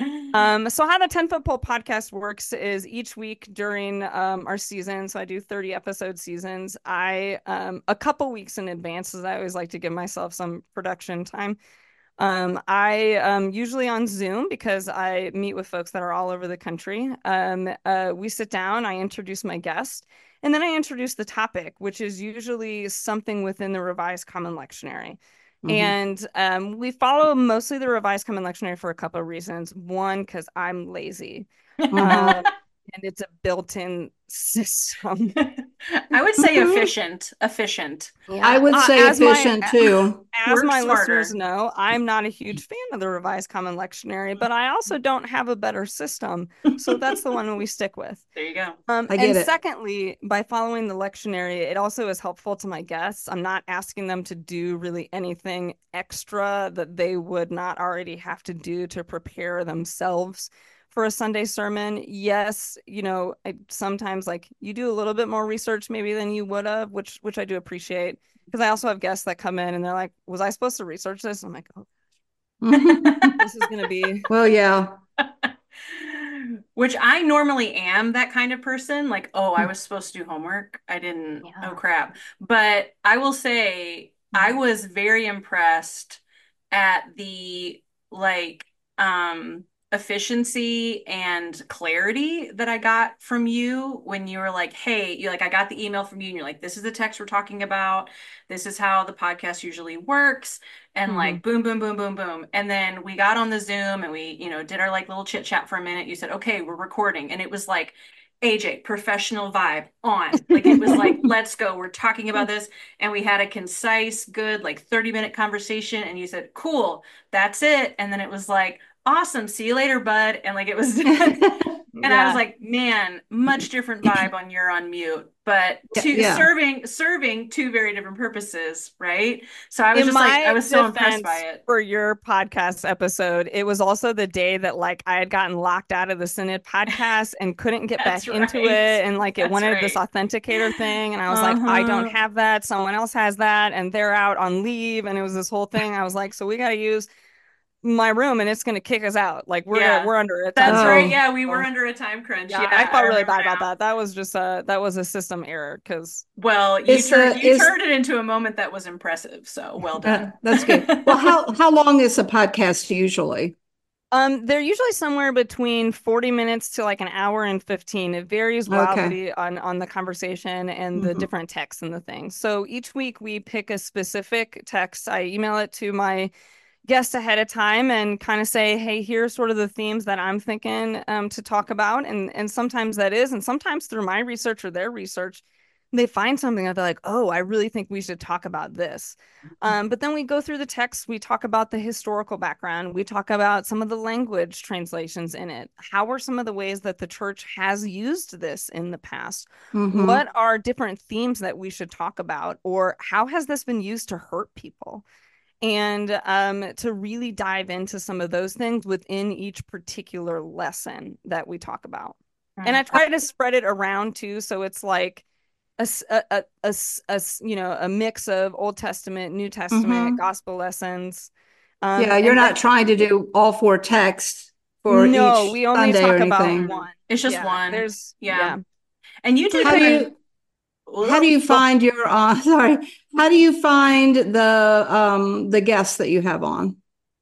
Um, so how the ten Foot Pole podcast works is each week during um, our season, so I do thirty episode seasons. I um, a couple weeks in advance, as I always like to give myself some production time. Um, I um usually on Zoom because I meet with folks that are all over the country. Um, uh, we sit down, I introduce my guest, and then I introduce the topic, which is usually something within the Revised Common Lectionary. Hmm. And um, we follow mostly the Revised Common Lectionary for a couple of reasons. One, because I'm lazy. Mhm. Um, and it's a built-in system. I would say efficient, efficient. I Yeah, would uh, say as my efficient too. as Work my listeners smarter. know, I'm not a huge fan of the Revised Common Lectionary, but I also don't have a better system, so that's the one we stick with. There you go. Um, I and get it. secondly, by following the lectionary, it also is helpful to my guests. I'm not asking them to do really anything extra that they would not already have to do to prepare themselves for a Sunday sermon. Yes, you know, I sometimes like you do a little bit more research maybe than you would have, which which I do appreciate. Because I also have guests that come in and they're like, "Was I supposed to research this?" I'm like, "Oh, this is gonna be." Well, yeah. Which I normally am that kind of person. Like, oh, I was supposed to do homework. I didn't. Oh, Yeah. crap. But I will say I was very impressed at the like um efficiency and clarity that I got from you when you were like, hey, you like I got the email from you and you're like, this is the text we're talking about. This is how the podcast usually works and Mhm. like boom, boom, boom, boom, boom. And then we got on the Zoom and we, you know, did our like little chit chat for a minute. You said, okay, we're recording. And it was like, A J, professional vibe on. Like it was like, let's go. We're talking about this. And we had a concise, good, like thirty minute conversation. And you said, cool, that's it. And then it was like, awesome. See you later, bud. And like it was done. And I was Yeah. like, man, much different vibe on your on mute, but Yeah, two yeah. serving serving two very different purposes, right? So I was In just like, I my was so impressed by defense it. for your podcast episode, it was also the day that like I had gotten locked out of the Synod podcast and couldn't get That's back into right. it. And like it That's wanted this right. authenticator thing. And I was like, I don't Uh-huh. have that. Someone else has that. And they're out on leave. And it was this whole thing. I was like, so we got to use my room and it's going to kick us out. Like we're gonna, Yeah. we're under a time That's right. crunch. Oh, Yeah, we were So, under a time crunch. yeah, Yeah, I I felt really remember bad about now. that. That was just a, that was a system error because Well, you is turned the you is turned it into a moment that was impressive. So well uh, done. that's good. Well, how how long is a podcast usually? Um, they're usually somewhere between forty minutes to like an hour and fifteen. It varies Okay. wildly on on the conversation and the Mhm. different texts and the things. So each week we pick a specific text. I email it to my guest ahead of time and kind of say, hey, here's sort of the themes that I'm thinking um, to talk about. And and sometimes that is, and sometimes through my research or their research, they find something that they're like, oh, I really think we should talk about this. Um, but then we go through the text, we talk about the historical background, we talk about some of the language translations in it. How are some of the ways that the church has used this in the past? Mhm. What are different themes that we should talk about? Or how has this been used to hurt people? And um, to really dive into some of those things within each particular lesson that we talk about. And I Mm. try to spread it around too, so it's like a, a, a, a, a you know a mix of Old Testament, New Testament, Mhm. gospel lessons. Um, Yeah, you're and then not trying to do all four texts for no, each we only Sunday or talk about anything. one. Mm. It's just Yeah, one. there's Yeah. yeah. And you So we did How a do try to good. you how do Ugh. you go. find your uh sorry, how do you find the um the guests that you have on?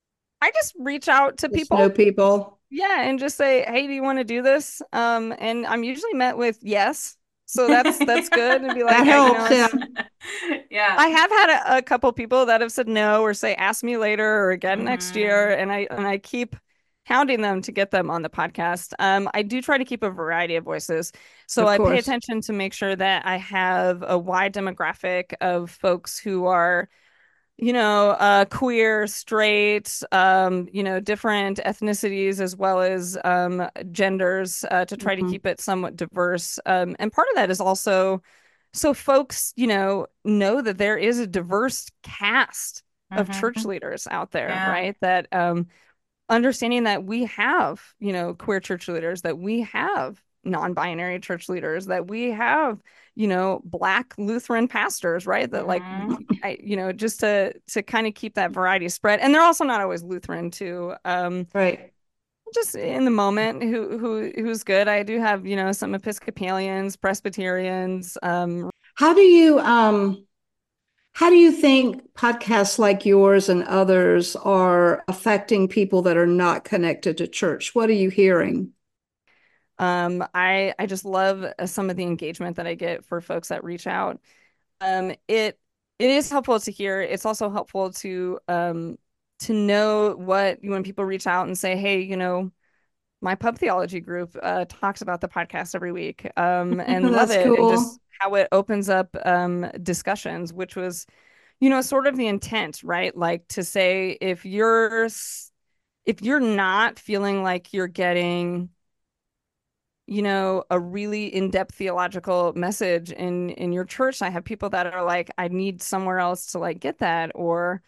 I just reach out to Just know people. people. Yeah, and just say, "Hey, do you want to do this?" Um, and I'm usually met with yes, so that's that's good. And be That like, I, you know, helps, yeah. it's, Yeah. I have had a, a couple people that have said no or say, "Ask me later" or again next year, Hmm. and I and I keep hounding them to get them on the podcast. Um, I do try to keep a variety of voices, so Of I pay course. attention to make sure that I have a wide demographic of folks who are you know, uh, queer, straight, um, you know, different ethnicities as well as um, genders uh, to try to Mhm. keep it somewhat diverse. Um, and part of that is also so folks, you know, know that there is a diverse cast of church Hmm. leaders out there, Yeah. right? That um, understanding that we have, you know, queer church leaders, that we have non-binary church leaders, that we have, you know, Black Lutheran pastors, right? That like, Hmm. I, you know, just to to kind of keep that variety spread. And they're also not always Lutheran too. Um, Right. just in the moment, who who who's good. I do have, you know, some Episcopalians, Presbyterians. Um, How do you um how do you think podcasts like yours and others are affecting people that are not connected to church? What are you hearing? um, I I just love uh, some of the engagement that I get for folks that reach out. Um, it it is helpful to hear. It's also helpful to um to know what when people reach out and say, hey, you know, My pub theology group uh, talks about the podcast every week um, and love That's it, and cool. just how it opens up um, discussions, which was, you know, sort of the intent, right? Like to say if you're if you're not feeling like you're getting, you know, a really in-depth theological message in in your church. I have people that are like, I need somewhere else to like get that, or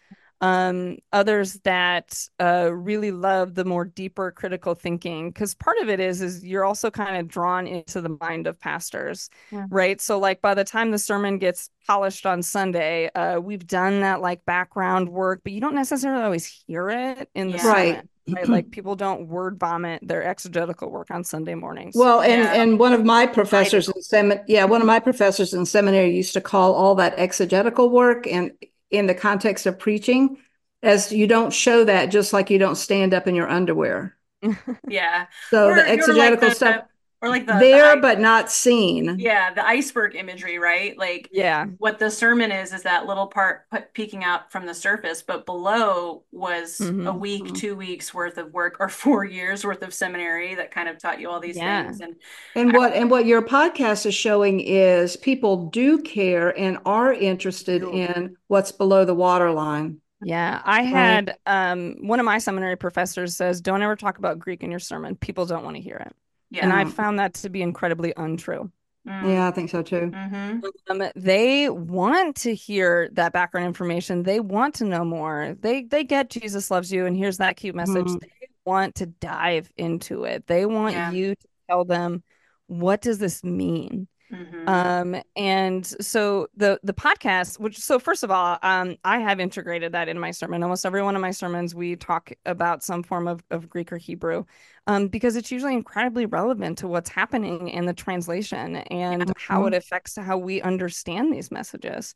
um others that uh really love the more deeper critical thinking, because part of it is is you're also kind of drawn into the mind of pastors, Yeah. right? So like by the time the sermon gets polished on Sunday, uh we've done that like background work, but you don't necessarily always hear it in the Yeah. sermon. Right. Right? Like people don't word vomit their exegetical work on Sunday mornings. Well, and Yeah. and one of my I do. professors in semin yeah, one of my professors in seminary used to call all that exegetical work and in the context of preaching as you don't show that, just like you don't stand up in your underwear. Yeah. So the Or you're like exegetical the stuff or like the the there I but not seen. yeah, the iceberg imagery, right? Like Yeah. what the sermon is is that little part pe- peeking out from the surface, but below was a Hmm. week, two weeks worth of work or four years worth of seminary that kind of taught you all these Yeah. things. And And I, what and what your podcast is showing is people do care and are interested do. in what's below the waterline, Yeah. I right? had um one of my seminary professors says, don't ever talk about Greek in your sermon. People don't want to hear it. And Yeah. I Mm. found that to be incredibly untrue. Mm, Yeah, I think so too. mm-hmm. Um, they want to hear that background information. They want to know more. They they get Jesus loves you, and here's that cute message. Mhm. They want to dive into it. They want Yeah. you to tell them, what does this mean? Mm-hmm. Um, and so the the podcast, which so first of all, um, I have integrated that in my sermon. Almost every one of my sermons, we talk about some form of, of Greek or Hebrew, um, because it's usually incredibly relevant to what's happening in the translation and how it Mhm. affects how we understand these messages.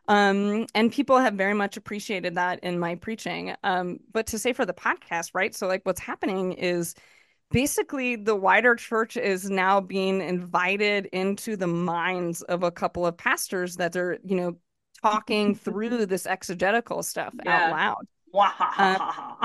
Um, and people have very much appreciated that in my preaching. Um, but to say for the podcast, right? So like what's happening is basically the wider church is now being invited into the minds of a couple of pastors that are, you know, talking through this exegetical stuff out Yeah. loud. Um,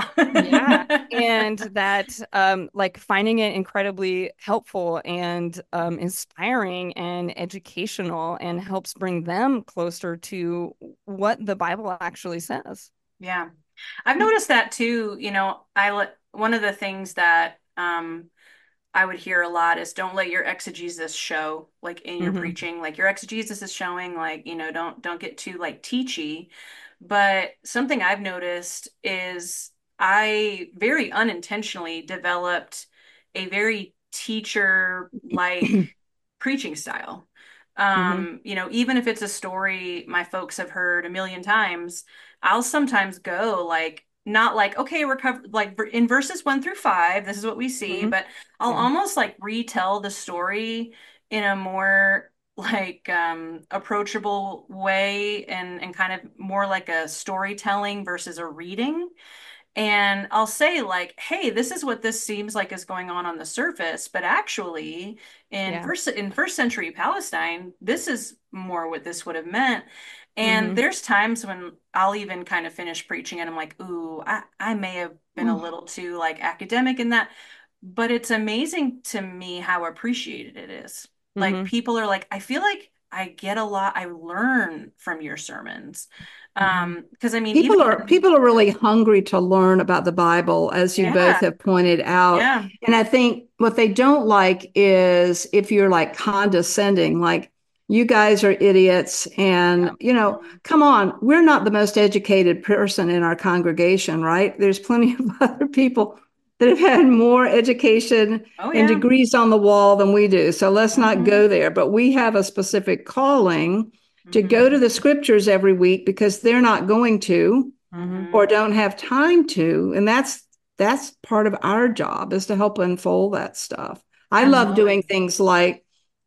yeah. Wahahaha. And that um like finding it incredibly helpful and um inspiring and educational, and helps bring them closer to what the Bible actually says. Yeah. I've noticed that too. You know, I let one of the things that um I would hear a lot is don't let your exegesis show like in your Hmm. preaching. Like your exegesis is showing, like, you know, don't don't get too like teachy. But something I've noticed is I very unintentionally developed a very teacher like preaching style. Hmm. Um, you know, even if it's a story my folks have heard a million times, I'll sometimes go like, not like, okay, we're covered like in verses one through five, this is what we see, Hmm. but I'll Yeah. almost like retell the story in a more like um approachable way and and kind of more like a storytelling versus a reading. And I'll say like, hey, this is what this seems like is going on on the surface, but actually in Yeah. first in first century Palestine, this is more what this would have meant. And Hmm. there's times when I'll even kind of finish preaching and I'm like, ooh, I, I may have been a little too like academic in that. But it's amazing to me how appreciated it is. Like Hmm. people are like, I feel like I get a lot, I learn from your sermons. Hmm. Um, because I mean, even People are when people are really hungry to learn about the Bible, as you both yeah, have pointed out. yeah. And I think what they don't like is if you're like condescending, like you guys are idiots, and Yeah. you know, Mhm. come on, we're not the most educated person in our congregation, right? There's plenty of other people that have had more education Oh and yeah. degrees on the wall than we do. So let's not Hmm. go there. But we have a specific calling to go Hmm. to the scriptures every week because they're not going to Hmm. or Hmm. don't have time to. And that's that's part of our job, is to help unfold that stuff. I love doing Absolutely. things like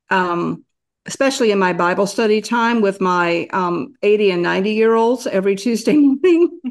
um especially in my Bible study time with my um eighty and ninety year olds every Tuesday morning.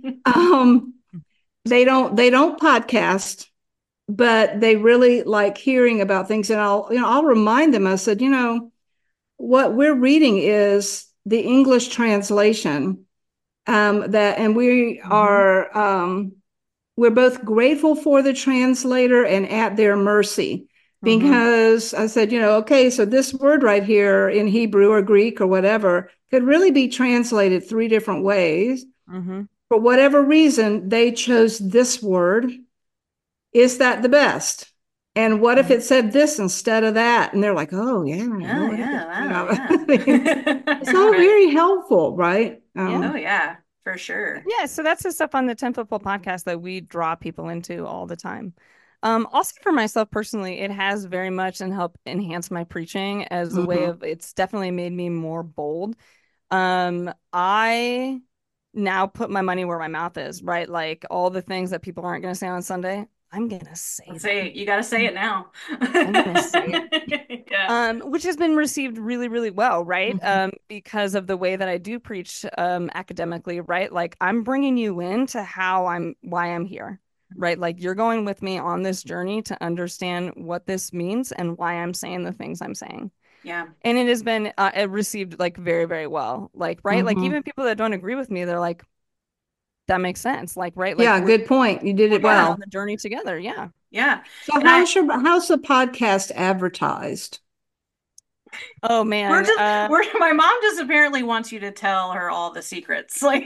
Um they don't they don't podcast, but they really like hearing about things, and I'll you know I'll remind them. I said, you know, what we're reading is the English translation, um, that, and we Hmm. are, um, we're both grateful for the translator and at their mercy. Because mm-hmm. I said, you know, okay, so this word right here in Hebrew or Greek or whatever could really be translated three different ways. Mm-hmm. For whatever reason, they chose this word. Is that the best? And what mm-hmm. if it said this instead of that? And they're like, oh, yeah. Oh, yeah. Wow, yeah. It's all right. Very helpful, right? Um, yeah. Oh, yeah, for sure. Yeah, so that's the stuff on the ten Football podcast that we draw people into all the time. Um, also for myself personally, it has very much and helped enhance my preaching as mm-hmm. a way of, it's definitely made me more bold. Um, I now put my money where my mouth is, right? Like all the things that people aren't going to say on Sunday, I'm going to say Say it. You got to say it now. I'm going to say it. Yeah. Um, which has been received really, really well, right? Mm-hmm. Um, because of the way that I do preach um, academically, right? Like I'm bringing you into how I'm, why I'm here. Right? Like you're going with me on this journey to understand what this means and why I'm saying the things I'm saying. Yeah. And it has been uh, received like very, very well. Like, right. Mm-hmm. Like even people that don't agree with me, they're like, that makes sense. Like, right. Like, yeah. Good point. You did it well. On the journey together. Yeah. Yeah. So and how's I, your, how's the podcast advertised? Oh man. We're just, uh, we're, my mom just apparently wants you to tell her all the secrets. Like,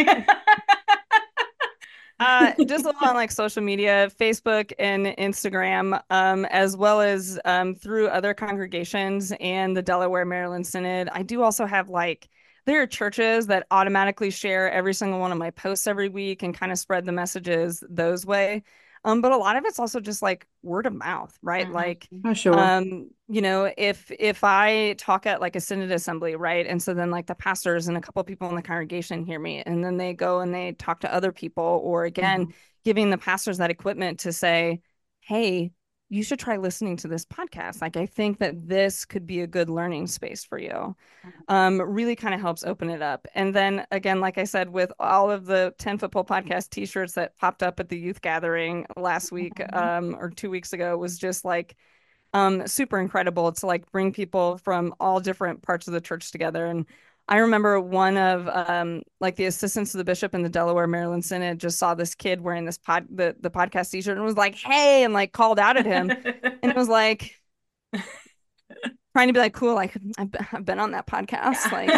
uh just on like social media, Facebook and Instagram, um as well as um through other congregations and the Delaware Maryland Synod. I do also have like there are churches that automatically share every single one of my posts every week and kind of spread the messages those way. Um, but a lot of it's also just like word of mouth, right? Mm-hmm. Like, oh, sure. um, you know, if if I talk at like a synod assembly, right, and so then like the pastors and a couple of people in the congregation hear me, and then they go and they talk to other people, or again, mm-hmm. giving the pastors that equipment to say, hey, you should try listening to this podcast. Like, I think that this could be a good learning space for you. Um, really kind of helps open it up. And then again, like I said, with all of the ten Football podcast t-shirts that popped up at the youth gathering last week um, or two weeks ago was just like um, super incredible to like bring people from all different parts of the church together. And I remember one of um, like the assistants to the bishop in the Delaware Maryland Synod just saw this kid wearing this pod the, the podcast t-shirt and was like, hey, and like called out at him. And it was like trying to be like, cool, like I've, I've been on that podcast. Like,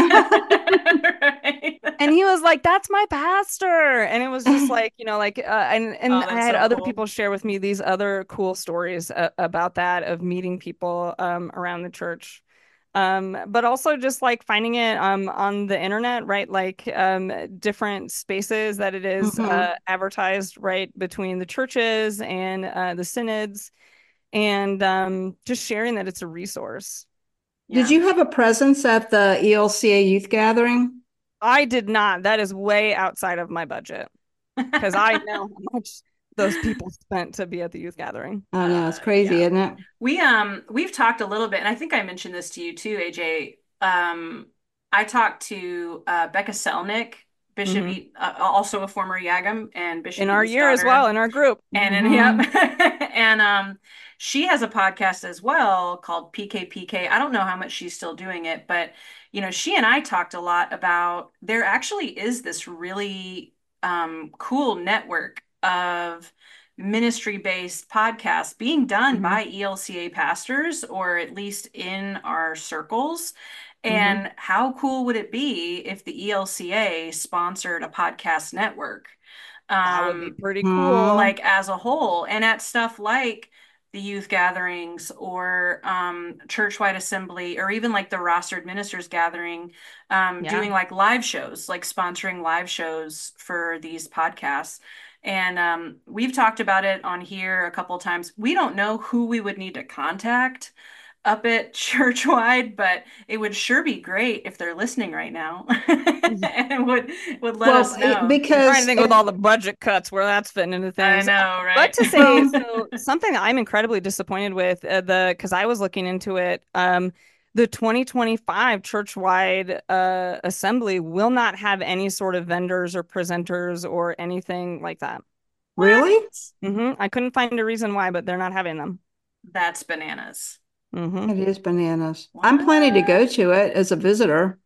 right. And he was like, that's my pastor. And it was just like, you know, like, uh, and, and oh, I had so other cool. people share with me these other cool stories uh, about that, of meeting people um, around the church. Um, but also just like finding it um, on the internet, right? Like um, different spaces that it is mm-hmm. uh, advertised, right? Between the churches and uh, the synods, and um, just sharing that it's a resource. Yeah. Did you have a presence at the E L C A youth gathering? I did not. That is way outside of my budget because I know how much those people spent to be at the youth gathering. Oh no, it's crazy, uh, yeah. isn't it? We um we've talked a little bit, and I think I mentioned this to you too, A J. Um, I talked to uh, Becca Selnick, Bishop, mm-hmm. uh, also a former Yagam, and Bishop in our year daughter, as well, in our group, and mm-hmm. and yep, and um, she has a podcast as well called P K P K. I don't know how much she's still doing it, but you know, she and I talked a lot about there actually is this really um cool network of ministry-based podcasts being done mm-hmm. by E L C A pastors, or at least in our circles. And mm-hmm. how cool would it be if the E L C A sponsored a podcast network? Um, that would be pretty cool. Like as a whole, and at stuff like the youth gatherings or um, church-wide assembly, or even like the rostered ministers gathering, um, yeah. doing like live shows, like sponsoring live shows for these podcasts. And um, we've talked about it on here a couple of times. We don't know who we would need to contact up at Churchwide, but it would sure be great if they're listening right now and would would let well, us know. Because I'm trying to think it, with all the budget cuts where that's fitting into things. I know, right? But to say so, something that I'm incredibly disappointed with uh, the because I was looking into it. Um, the twenty twenty-five Churchwide uh, assembly will not have any sort of vendors or presenters or anything like that. Really? Mm-hmm. I couldn't find a reason why, but they're not having them. That's bananas. Mm-hmm. It is bananas. What? I'm planning to go to it as a visitor.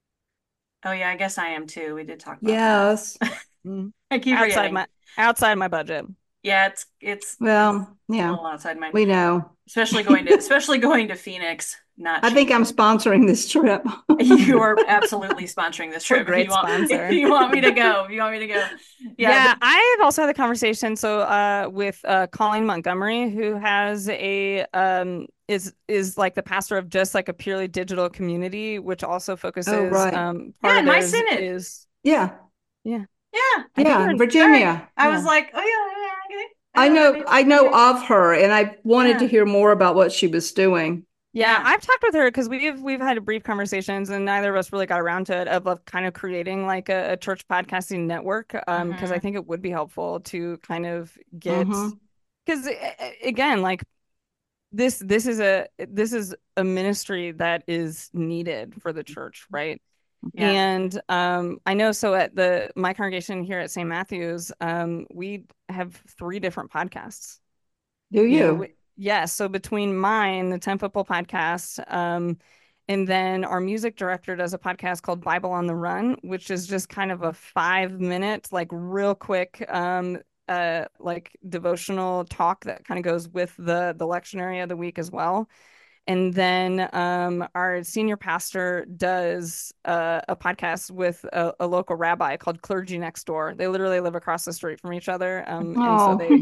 Oh yeah, I guess I am too. We did talk about yes. that. I keep outside forgetting. my outside my budget. Yeah, it's it's it's Well, a yeah, little outside mine, we know. especially going to especially going to Phoenix. Not I think cheap. I'm sponsoring this trip. You are absolutely sponsoring this We're a trip if you great want if sponsor. you want me to go. If you want me to go. Yeah, Yeah, the, I've also had the conversation so uh with uh Colleen Montgomery, who has a um is is like the pastor of just like a purely digital community, which also Oh, focuses right. um part yeah, of in my theirs synod. is Yeah. yeah. Yeah. I think Yeah. you're In in Sorry. Virginia. I was Yeah. like, oh yeah, yeah, okay. I I know that know, name. I know Okay. of her, and I wanted to Yeah. hear more about what she was doing. Yeah, Yeah. I've talked with her because we've we've had brief conversations and neither of us really got around to it of, of kind of creating like a, a church podcasting network um because I Hmm. think it would be helpful to kind of get Mm-hmm. because again like this this is a this is a ministry that is needed for the church, right? Yeah. And um I know so at the my congregation here at Saint Matthew's, um we have three different podcasts. Do You know, you? we, yeah, so between mine, the ten Football podcast, um and then our music director does a podcast called Bible on the Run, which is just kind of a five minute, like real quick, um, uh, like devotional talk that kind of goes with the the lectionary of the week as well. And then um, our senior pastor does uh, a podcast with a, a local rabbi called Clergy Next Door. They literally live across the street from each other, um, and so Oh, they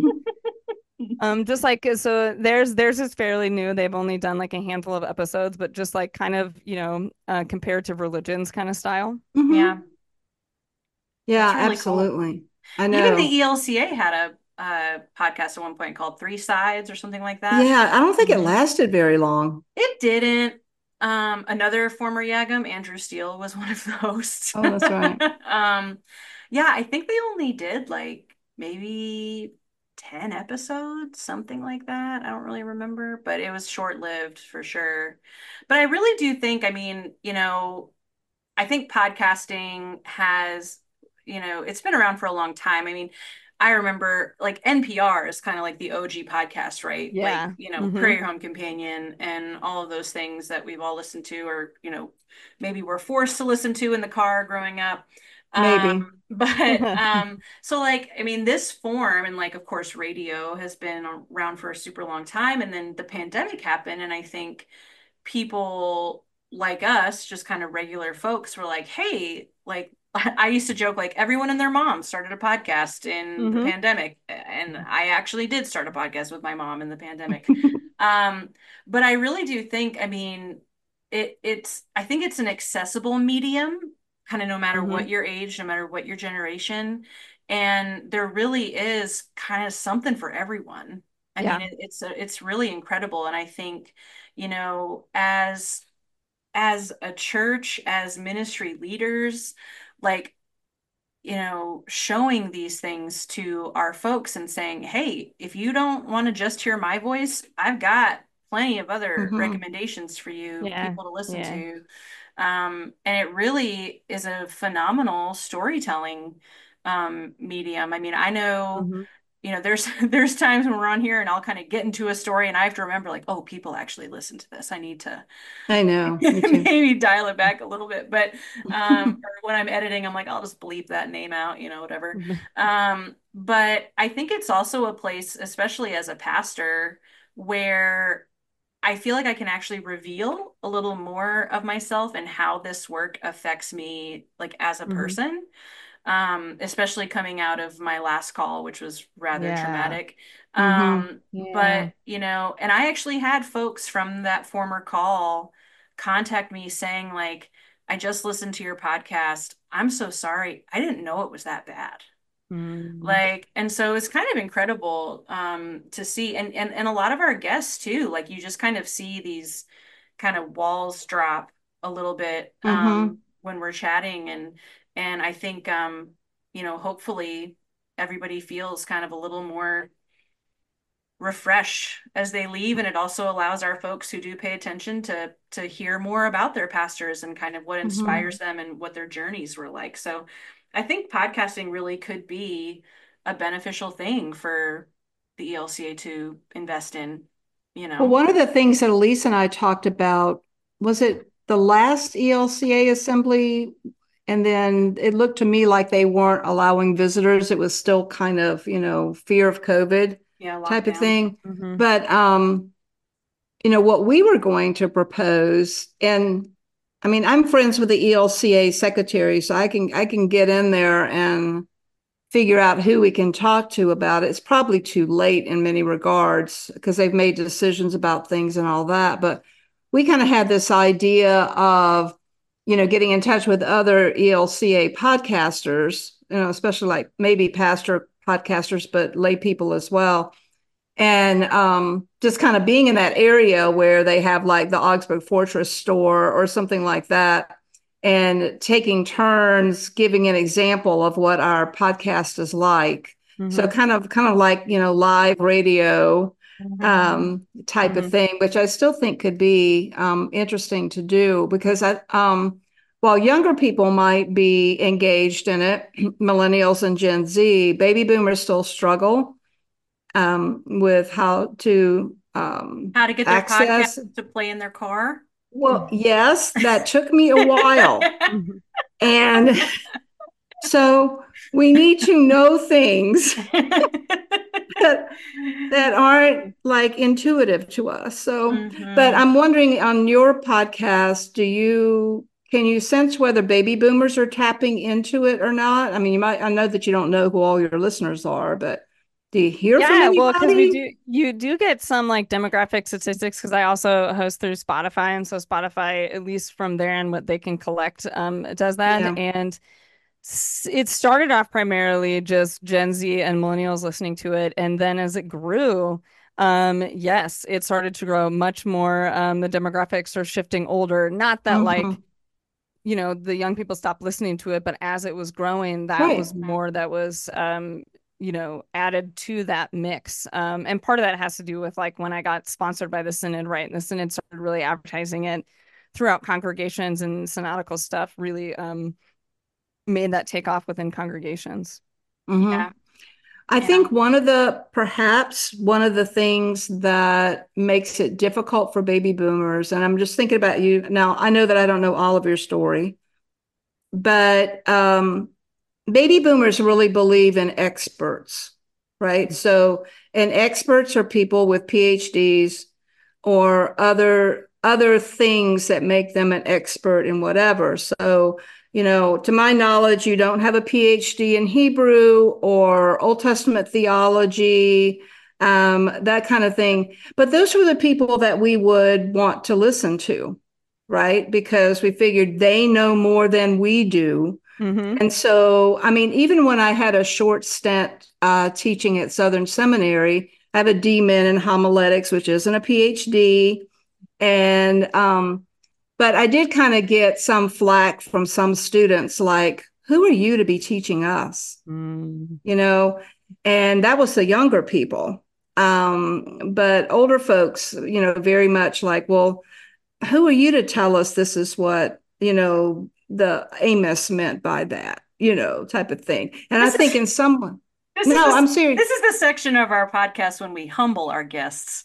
um, just like so theirs theirs is fairly new. They've only done like a handful of episodes, but just like kind of, you know, uh comparative religions kind of style. Yeah. hmm. Yeah, That's really cool. absolutely. I Even the know. E L C A had a, a podcast at one point called Three Sides or something like that. Yeah, I don't think it Mhm. lasted very long. It didn't. Um, another former Yagam, Andrew Steele, was one of the hosts. Oh, that's right. Um, yeah, I think they only did like maybe ten episodes, something like that. I don't really remember, but it was short-lived for sure. But I really do think, I mean, you know, I think podcasting has, you know, it's been around for a long time. I mean, I remember like N P R is kind of like the O G podcast, right? Like, Yeah. you know, Hmm. Prairie Home Companion and all of those things that we've all listened to, or, you know, maybe we're forced to listen to in the car growing up. Um, Maybe. but um, so like, I mean, this form and like, of course, radio has been around for a super long time. And then the pandemic happened, and I think people like us, just kind of regular folks, were like, hey, like I used to joke like everyone and their mom started a podcast in the Hmm. pandemic. And I actually did start a podcast with my mom in the pandemic. Um, but I really do think, I mean, it it's I think it's an accessible medium, kind of no matter what Hmm. your age, no matter what your generation. And there really is kind of something for everyone. I mean, Yeah. it, it's a, it's really incredible. And I think, you know, as as a church, as ministry leaders, like, you know, showing these things to our folks and saying, hey, if you don't want to just hear my voice, I've got plenty of other Hmm. recommendations for you, Yeah. people to listen Yeah. to. Um, and it really is a phenomenal storytelling um, medium. I mean, I know, Hmm. you know, there's there's times when we're on here and I'll kind of get into a story and I have to remember like, oh, people actually listen to this. I need to I know. Me too. maybe dial it back a little bit. But um, or when I'm editing, I'm like, I'll just bleep that name out, you know, whatever. Um, but I think it's also a place, especially as a pastor, where I feel like I can actually reveal a little more of myself and how this work affects me, like as a Hmm. person, um, especially coming out of my last call, which was rather Yeah. traumatic. Hmm. Um, Yeah. but, you know, and I actually had folks from that former call contact me saying, like, I just listened to your podcast. I'm so sorry. I didn't know it was that bad. Mm. Like, and so it's kind of incredible um to see, and and and a lot of our guests too, like you just kind of see these kind of walls drop a little bit um Hmm. when we're chatting, and and I think um you know, hopefully everybody feels kind of a little more refresh as they leave, and it also allows our folks who do pay attention to to hear more about their pastors and kind of what Hmm. inspires them and what their journeys were like. So I think podcasting really could be a beneficial thing for the E L C A to invest in, you Well, know. one of the things that Elise and I talked about was it the last E L C A assembly? and then it looked to me like they weren't allowing visitors. It was still kind of, you know, fear of COVID Yeah, type of lockdown. thing. Mhm. But, um, you know, what we were going to propose, and I mean, I'm friends with the E L C A secretary, so I can I can get in there and figure out who we can talk to about it. It's probably too late in many regards because they've made decisions about things and all that. But we kind of had this idea of, you know, getting in touch with other E L C A podcasters, you know, especially like maybe pastor podcasters, but lay people as well. And um, just kind of being in that area where they have like the Augsburg Fortress store or something like that, and taking turns giving an example of what our podcast is like. Mhm. So kind of kind of like, you know, live radio Mhm. um, type Mhm. of thing, which I still think could be um, interesting to do because I um, while younger people might be engaged in it, millennials and Gen Z, baby boomers still struggle um, with how to um, How to get their access. podcast to play in their car. Well, yes, that took me a while. Mhm. And so we need to know things that, that aren't like intuitive to us. So, Mhm. but I'm wondering on your podcast, do you can you sense whether baby boomers are tapping into it or not? I mean, you might, I know that you don't know who all your listeners are, but do you hear from Yeah, well, because we anybody? do, you do get some like demographic statistics because I also host through Spotify, and so Spotify, at least from there and what they can collect, um, does that. Yeah. And s- it started off primarily just Gen Z and millennials listening to it, and then as it grew, um, yes, it started to grow much more. Um, the demographics are shifting older. Not that like, Mhm. you know, the young people stopped listening to it, but as it was growing, that Right. was more that was, um, you know, added to that mix. Um, and part of that has to do with like when I got sponsored by the Synod, right? And the Synod started really advertising it throughout congregations, and synodical stuff really um, made that take off within congregations. Mhm. Yeah. I Yeah. think one of the, perhaps one of the things that makes it difficult for baby boomers, and I'm just thinking about you now, I know that I don't know all of your story, but um, baby boomers really believe in experts, right? So, and experts are people with P H Ds or other other things that make them an expert in whatever. So, you know, to my knowledge, you don't have a P H D in Hebrew or Old Testament theology, um, that kind of thing. But those were the people that we would want to listen to, right? Because we figured they know more than we do. Mm-hmm. And so, I mean, even when I had a short stint uh, teaching at Southern Seminary, I have a D Min in homiletics, which isn't a P H D. And, um, but I did kind of get some flack from some students like, who are you to be teaching us? Mm. You know, and that was the younger people. Um, but older folks, you know, very much like, well, who are you to tell us this is what, you know, the Amos meant by that, you know, type of thing. And I This think is in some, this is no, the, I'm serious. this is the section of our podcast when we humble our guests.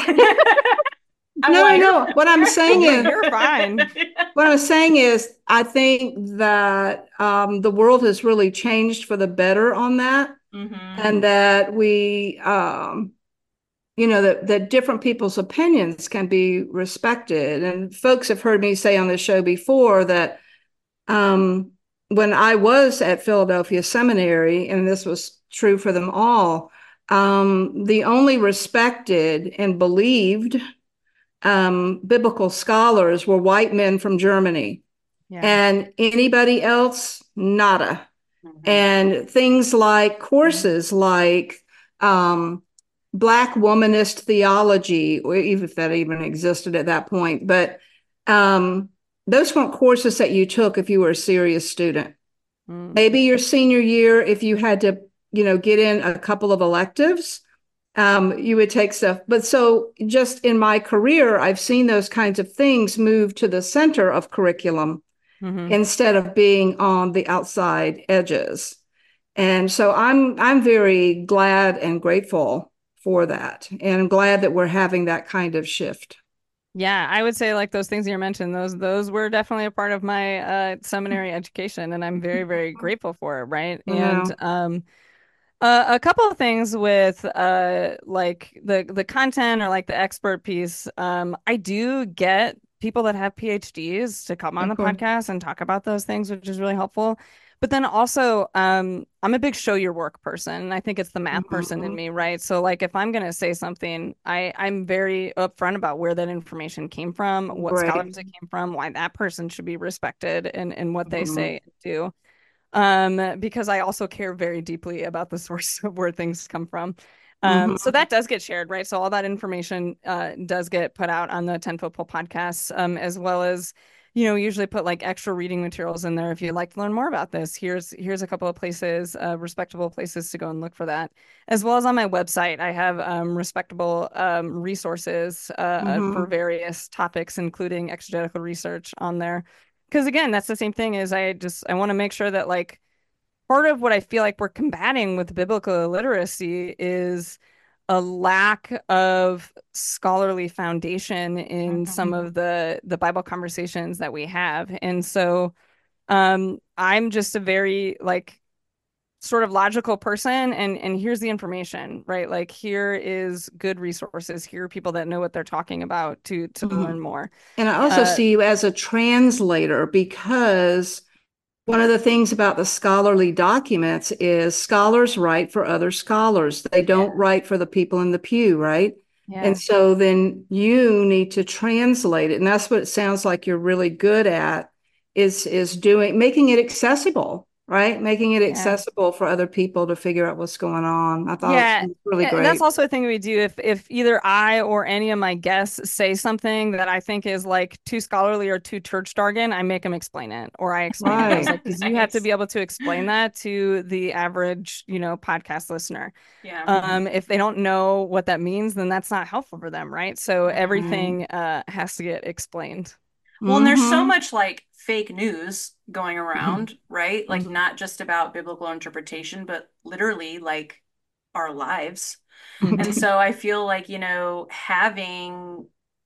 I'm No, no, like, no. What I'm saying You're, is, you're fine. what I'm saying is, I think that um, the world has really changed for the better on that, Mhm. and that we, um, you know, that that different people's opinions can be respected. And folks have heard me say on the show before that um, when I was at Philadelphia Seminary, and this was true for them all, um, the only respected and believed um, biblical scholars were white men from Germany, Yeah. and anybody else, nada. Mhm. And things like courses like um, Black womanist theology, or even if that even existed at that point, but um, those weren't courses that you took if you were a serious student. Mm. Maybe your senior year, if you had to, you know, get in a couple of electives, um, you would take stuff. But so just in my career, I've seen those kinds of things move to the center of curriculum Mm-hmm. instead of being on the outside edges. And so I'm I'm very glad and grateful for that, and I'm glad that we're having that kind of shift. Yeah, I would say like those things you mentioned, those those were definitely a part of my uh seminary education, and I'm very, very grateful for it, right? You And know. um uh, a couple of things with uh like the the content or like the expert piece. Um, I do get people that have PhDs to come on Of the course. podcast and talk about those things, which is really helpful. But then also, um, I'm a big show your work person, and I think it's the math person in Mhm. me, right? So like if I'm gonna say something, I I'm very upfront about where that information came from, what Great. scholars it came from, why that person should be respected and and what they Mhm. say and do. Um, because I also care very deeply about the source of where things come from. Um, so Mhm. that does get shared, right? So all that information uh, does get put out on the ten Foot Pole podcast, um, as well as, you know, usually put like extra reading materials in there if you'd like to learn more about this. Here's here's a couple of places, uh, respectable places to go and look for that, as well as on my website. I have um, respectable um, resources uh, uh, for Mhm. various topics, including exegetical research on there. Because again, that's the same thing as I just I want to make sure that like part of what I feel like we're combating with biblical illiteracy is a lack of scholarly foundation in some Mhm. of the the Bible conversations that we have. And so um I'm just a very like sort of logical person and and here's the information, right? Like here is good resources, here are people that know what they're talking about to to Mhm. learn more. And I also Uh see you as a translator because one of the things about the scholarly documents is scholars write for other scholars. They don't yeah, write for the people in the pew, right? And yeah, so then you need to translate it. And that's what it sounds like you're really good at is is doing making it accessible, right? Making it yeah. accessible for other people to figure out what's going on. I thought it Yeah, was really and that's great. also a thing we do if if either I or any of my guests say something that I think is like too scholarly or too church jargon, I make them explain it or I explain it. I was Right. like, because you have to Nice. be able to explain that to the average, you know, podcast listener. Yeah. Um, if they don't know what that means, then that's not helpful for them, right? So Right. everything uh has to get explained. Well, and there's so Mm-hmm. much like fake news going around, right? Like Mm-hmm. not just about biblical interpretation, but literally like our lives. And Hmm. so I feel like, you know, having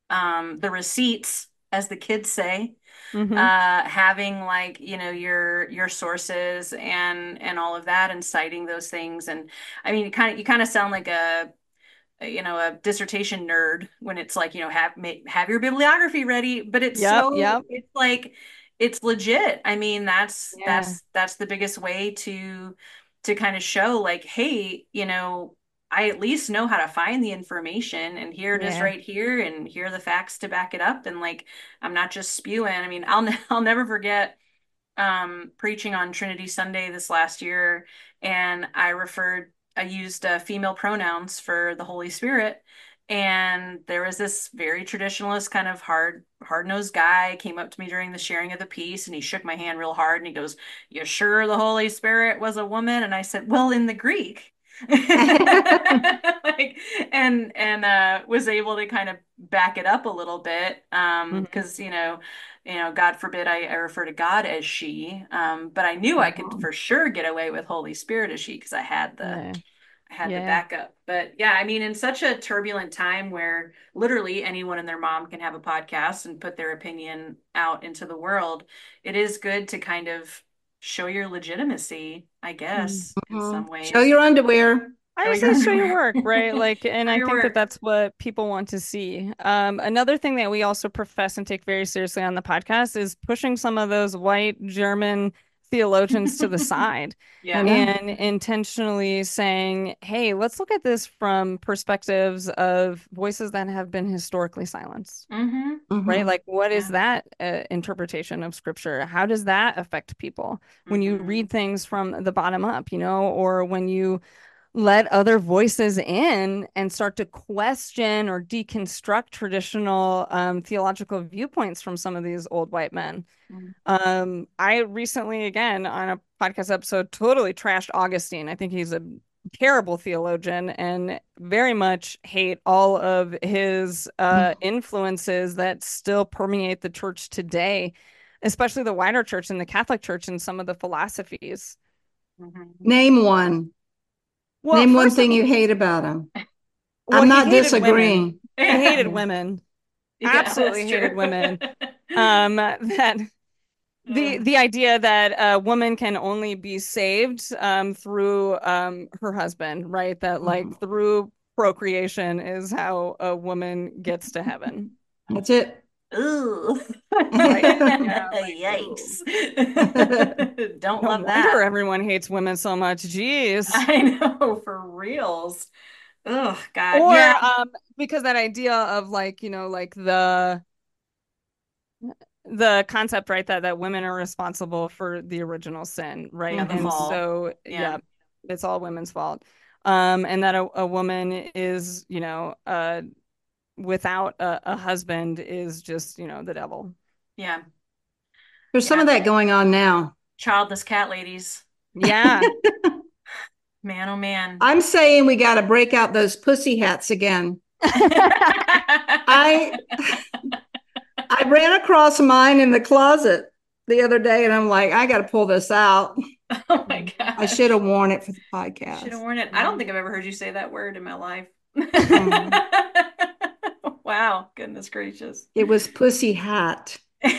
um the receipts, as the kids say, Hmm. uh having like, you know, your your sources and and all of that and citing those things. And I mean, you kind of you kind of sound like a you know, a dissertation nerd when it's like, you know, have have your bibliography ready, but it's Yep, so yep. it's like it's legit. I mean, that's Yeah, that's that's the biggest way to to kind of show like, hey, you know, I at least know how to find the information and here it is yeah. right here and here are the facts to back it up and like I'm not just spewing. I mean, I'll I'll never forget um, preaching on Trinity Sunday this last year, and I referred, I used uh, female pronouns for the Holy Spirit. And there was this very traditionalist, kind of hard, hard-nosed guy came up to me during the sharing of the piece, and he shook my hand real hard, and he goes, "You sure the Holy Spirit was a woman?" And I said, "Well, in the Greek." Like, and and uh was able to kind of back it up a little bit um Hmm. because you know you know, God forbid I, I refer to God as she. Um, but I knew I could Mhm. for sure get away with Holy Spirit as she because I had the Yeah, I had the yeah. backup. But yeah, I mean, in such a turbulent time where literally anyone and their mom can have a podcast and put their opinion out into the world, it is good to kind of show your legitimacy, I guess, in Mhm. some Show ways. your underwear. I Show would your say show your underwear. work, right? Like, and Show I your think that work. that's what people want to see. Um, another thing that we also profess and take very seriously on the podcast is pushing some of those white German theologians to the side I Yeah. know. and intentionally saying, hey, let's look at this from perspectives of voices that have been historically silenced. Hmm. Right? Hmm. Like, what is Yeah. that uh, interpretation of scripture? How does that affect people when you Hmm. read things from the bottom up, you know, or when you let other voices in and start to question or deconstruct traditional um, theological viewpoints from some of these old white men. Um, I recently, again, on a podcast episode, totally trashed Augustine. I think he's a terrible theologian and very much hate all of his uh, influences that still permeate the church today, especially the wider church and the Catholic Church and some of the philosophies. Hmm. Name one. Well, Name one first of thing you hate about him. Well, I'm he not hated women. disagreeing. He hated Yeah. women. absolutely Yeah, hated women. Um, that the the idea that a woman can only be saved um through um her husband, right? That like Mhm. through procreation is how a woman gets to heaven. That's it. Ooh. Right? Yeah, like, ooh. Yikes. Don't No love wonder that. everyone hates women so much. Jeez. I know, for reals. Oh God. Or Yeah. um because that idea of like, you know, like the the concept, right, that that women are responsible for the original sin, Yeah, right? the And Mhm. fall. so, Yeah. yeah, it's all women's fault. Um, and that a, a woman is, you know, uh, without a, a husband is just, you know, the devil. Yeah. There's some Yeah. of that going on now. Childless cat ladies. Yeah. Man, oh man. I'm saying we got to break out those pussy hats again. I I ran across mine in the closet the other day, and I'm like, I got to pull this out. Oh my I should gosh. have worn it for the Should have podcast. worn it. I don't think I've ever heard you say that word in my life. Mhm. Wow. Goodness gracious. It was pussy hat.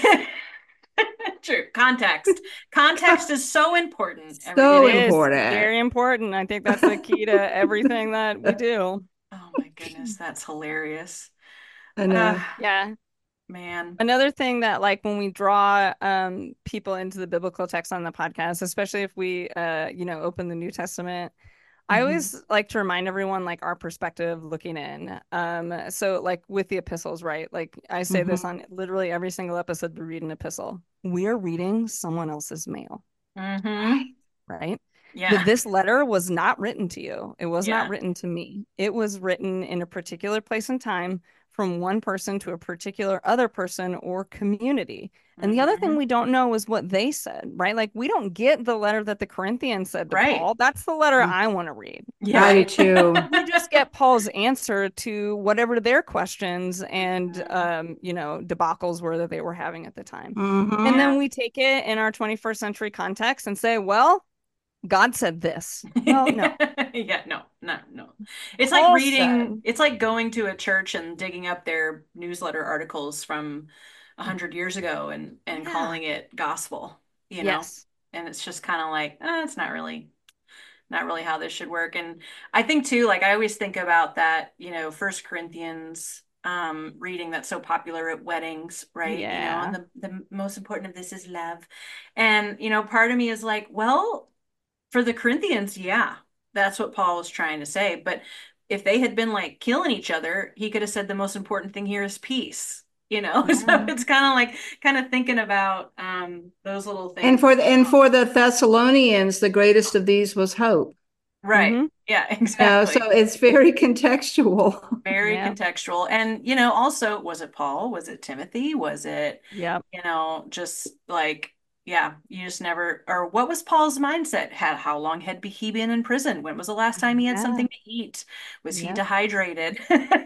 True. Context. Context is so important, It So everybody. is important. very important. I think that's the key to everything that we do. Oh my goodness, that's hilarious. I Uh, know. Yeah. man. Another thing that like when we draw um people into the biblical text on the podcast, especially if we uh you know open the New Testament, I Mhm. always like to remind everyone like our perspective looking in. Um so like with the epistles, right? Like I say this Mhm. on literally every single episode we read an epistle. We are reading someone else's mail, Mm-hmm. right? That Yeah. this letter was not written to you. It was not Yeah. written to me. It was written in a particular place and time from one person to a particular other person or community. And the other thing Mm-hmm. we don't know is what they said, right? Like we don't get the letter that the Corinthians said to Right. Paul. That's the letter Mhm. I want to read, I do Yeah. right? too. We just get Paul's answer to whatever their questions and Mhm. um, you know, debacles were that they were having at the time. And Hmm. then Yeah. we take it in our twenty-first century context and say, well, God said this. Well, no. Yeah, no, no, no. It's like Paul reading, said, it's like going to a church and digging up their newsletter articles from a hundred years ago and and yeah, calling it gospel, you know? yes, And it's just kind of like, eh, it's not really not really how this should work. And I think too, like I always think about that, you know, First Corinthians um reading that's so popular at weddings, right? You know, and yeah, the the most important of this is love. And you know, part of me is like, well, for the Corinthians, yeah, that's what Paul was trying to say. But if they had been like killing each other, he could have said the most important thing here is peace, you know? So yeah, it's kind of like kind of thinking about um those little And things for as the and well. for the Thessalonians, the greatest of these was hope. Right. mm-hmm, Yeah, You know, so exactly. it's very contextual. Very yeah, contextual. And, you know, also, was it Paul? Was it Timothy? Was it, yeah, you know, just like, yeah, you just never, or what was Paul's mindset? Had how long had he been in prison? When was the last time he had yeah, something to eat? Was he yeah. dehydrated?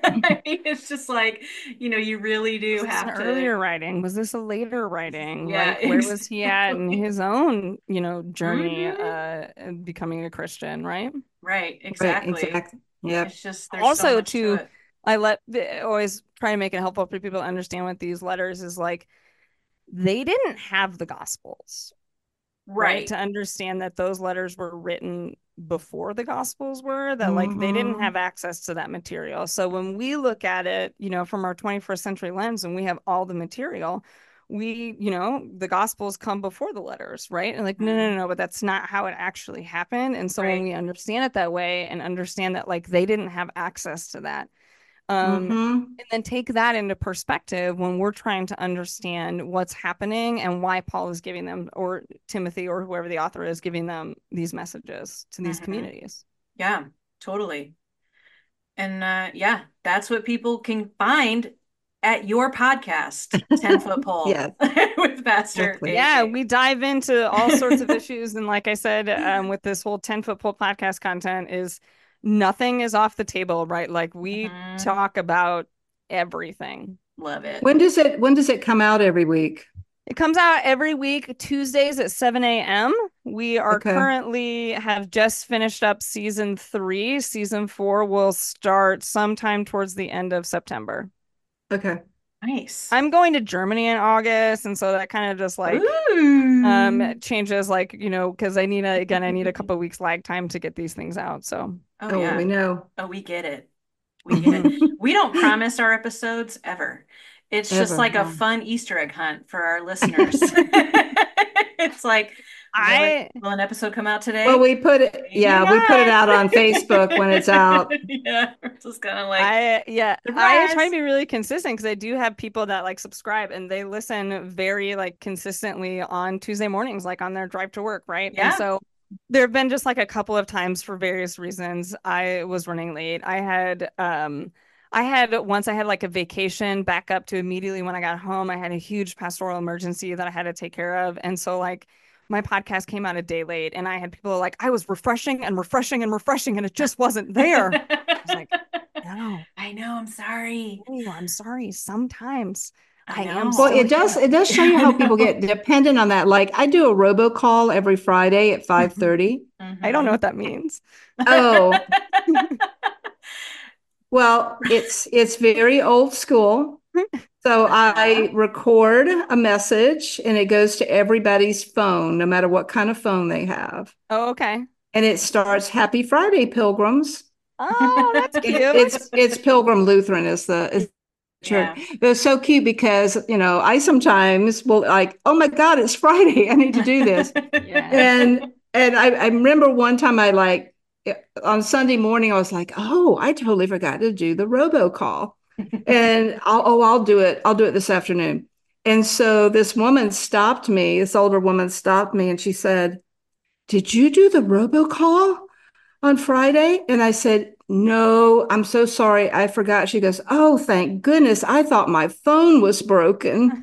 I mean, it's just like, you know, you really do Was this an have to, earlier writing? Was this a later writing? yeah, Like, where was he at in exactly. his own, you know, journey, Hmm. uh, becoming a Christian, right? Right, Right, exactly. exactly. Yep. It's just, there's so Also, much to to it. I let always try to make it helpful for people to understand what these letters is like. They didn't have the Gospels, right? Right. To understand that those letters were written before the Gospels were, that like they didn't Hmm. have access to that material. So when we look at it, you know, from our twenty-first century lens and we have all the material, we, you know, the Gospels come before the letters, right? And like, no, no, no, Mhm. no, but that's not how it actually happened. And so when Right. we understand it that way and understand that like they didn't have access to that, um, Hmm. and then take that into perspective when we're trying to understand what's happening and why Paul is giving them, or Timothy, or whoever the author is giving them these messages to these Hmm. communities. Yeah, totally. And uh, yeah, that's what people can find at your podcast, ten Foot Pole Yes, with Pastor exactly. Yeah, A J. we dive into all sorts of issues. And like I said, um, with this whole ten foot pole podcast content is nothing is off the table, right? Like we Hmm. talk about everything. Love it. When does it when does it come out every week? It comes out every week, Tuesdays at seven a m. We are Okay. currently have just finished up season three. Season four will start sometime towards the end of September. Okay. Nice. I'm going to Germany in August, and so that kind of just like um Ooh. changes, like, you know, because I need a again I need a couple of weeks lag time to get these things out. So Oh Oh, we yeah. know. Oh, we get it. We get it. mhm. We don't promise our episodes ever. It's just Ever. like a Wow. fun Easter egg hunt for our listeners. It's like, will it, I will an episode come out Well, today? we put it, Maybe yeah, we put it not. out on Facebook when it's out. Yeah, we're just kind of like, I yeah, I try to surprise. be really consistent because I do have people that like subscribe and they listen very like consistently on Tuesday mornings, like on their drive to work, right? And Yeah. so there have been just like a couple of times for various reasons I was running late. I had um I had once I had like a vacation back up to immediately when I got home. I had a huge pastoral emergency that I had to take care of. And so like my podcast came out a day late and I had people like I was refreshing and refreshing and refreshing and it just wasn't there. I was like, no, I know, I'm sorry. you, I'm sorry. Sometimes I I am Well, know. still it does, here. it does show you I how people know. get dependent on that. Like I do a robocall every Friday at five thirty. I don't know Hmm. what that means. Oh, well, it's it's very old school. So Uh-huh. I record a message and it goes to everybody's phone, no matter what kind of phone they have. Oh, okay. And it starts Happy Friday, Pilgrims. Oh, that's It, it's cute. it's Pilgrim Lutheran is the is the church. Yeah. It was so cute because you know I sometimes will like, oh my God, it's Friday. I need to do this. Yeah. And and I, I remember one time I like on Sunday morning I was like, oh, I totally forgot to do the robocall. And I'll, oh, I'll do it. I'll do it this afternoon. And so this woman stopped me, this older woman stopped me and she said, did you do the robocall on Friday? And I said, no, I'm so sorry. I forgot. She goes, oh, thank goodness. I thought my phone was broken.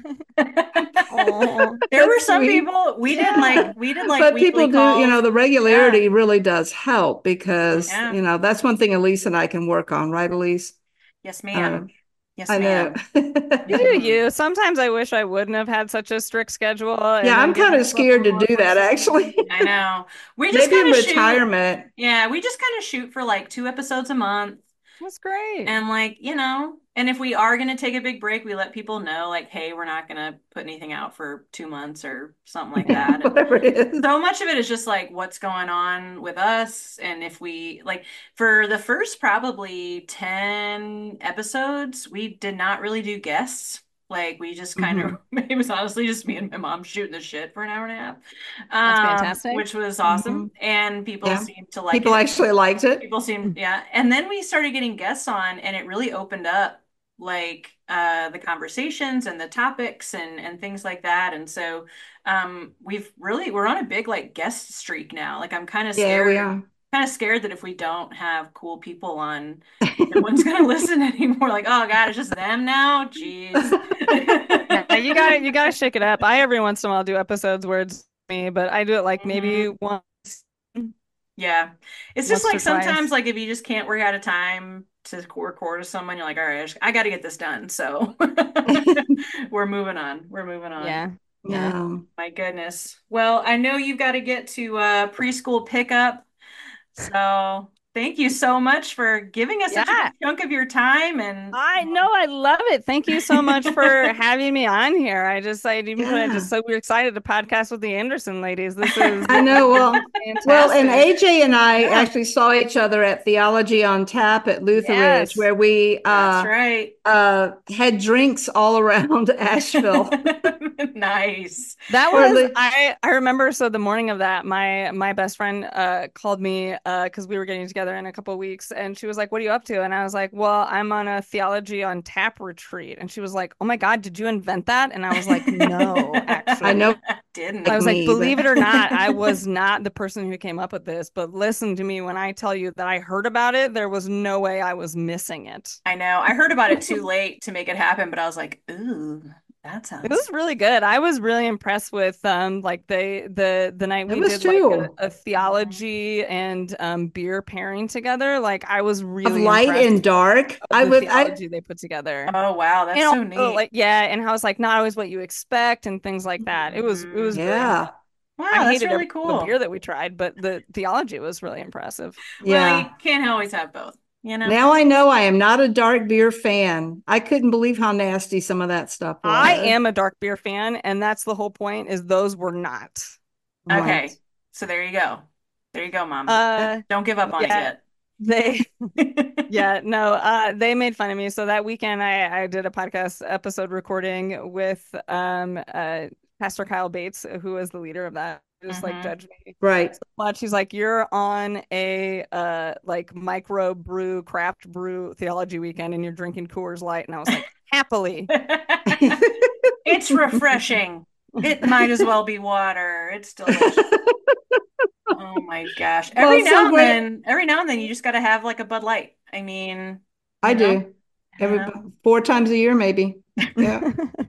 Oh, There were That's some sweet. people we did like Yeah. we did like But weekly people do, you calls. know, the Yeah. regularity really does help because, Yeah. you know, that's one thing Elise and I can work on, right, Elise? Yes, I don't know. ma'am. Yes, I know. ma'am. you do Hmm. you. Sometimes I wish I wouldn't have had such a strict schedule Yeah, and then I'm give kind of myself a scared little to more do that actually. flexibility. I know. We just Maybe kind in of shoot. retirement. Yeah, we just kind of shoot for like two episodes a month. That's great. And like, you know, and if we are going to take a big break, we let people know like, hey, we're not going to put anything out for two months or something like that. And Whatever it is. so much of it is just like what's going on with us. And if we like for the first probably ten episodes, we did not really do guests. Like we just kind of Hmm. it was honestly just me and my mom shooting the shit for an hour and a That's half. Um, fantastic. which was Hmm. awesome. And people Yeah. seemed to like People it. actually liked it. People seem, yeah. And then we started getting guests on, and it really opened up like uh the conversations and the topics and and things like that. And so um we've really we're on a big like guest streak now. Like I'm kind of Yeah, we scared, are. kind of scared that if we don't have cool people on, no one's gonna listen anymore. Like, oh God, it's just them now. Jeez. Yeah, you got to you got to shake it up. I every once in a while do episodes where it's me, but I do it like maybe Mhm. once Yeah. It's just once like or sometimes, twice. like, if you just can't work out a time to record with someone, you're like, all right, I, just, I got to get this done. So we're moving on. We're moving on. Yeah. Yeah. No. My goodness. Well, I know you've got to get to uh, preschool pickup. So thank you so much for giving us such a Yeah. big chunk of your time. And I know, I love it. Thank you so much for having me on here. I just, I even put, I just Yeah. so we're excited to podcast with the Anderson ladies. This is I know. Well, well, and fantastic. A J and I Yeah. actually saw each other at Theology on Tap at Luther Ridge, Yes. where we that's uh, right. uh, had drinks all around Asheville. Nice. That Or was li- I I remember so the morning of that my my best friend uh called me uh because we were getting together in a couple of weeks and she was like, what are you up to? And I was like, well, I'm on a theology on tap retreat. And she was like, oh my God, did you invent that? And I was like, no, I know, actually. I Didn't. like was like, me, but believe it or not, I was not the person who came up with this, but listen to me when I tell you that I heard about it, there was no way I was missing it. I know. I heard about it too late to make it happen, but I was like, ooh, that It sounds. was really good. I was really impressed with um like the the the night it we was did like a, too a Mhm. theology and um beer pairing together. Like I was of really light and impressed dark. of I the would, I, theology they put together. Oh, wow, And that's so also neat. like yeah, and how it's like not always what you expect and things like that. It was it was Mhm. really impressive. yeah, I Wow, that's hated every really the beer cool. that we tried, but the theology was really impressive. Well, you yeah. can't always have both. you know. Now I know I am not a dark beer fan. I couldn't believe how nasty some of that stuff was. I am a dark beer fan, and that's the whole point, is those were not. Okay. Right. So there you go. There you go, Mom. Uh, Don't give up on yeah. it They, yet. yeah, no, uh, they made fun of me. So that weekend, I I did a podcast episode recording with um uh Pastor Kyle Bates, who is the leader of that. Just like Mhm. judged me Right. so much. He's like, you're on a uh like micro brew craft brew theology weekend, and you're drinking Coors Light, and I was like, happily. It's refreshing. It might as well be water. It's delicious. Oh my gosh. Every Well, so now and great. then, every now and then you just got to have like a Bud Light. I mean, I you know, do. Every you know. four times a year, maybe. Yeah.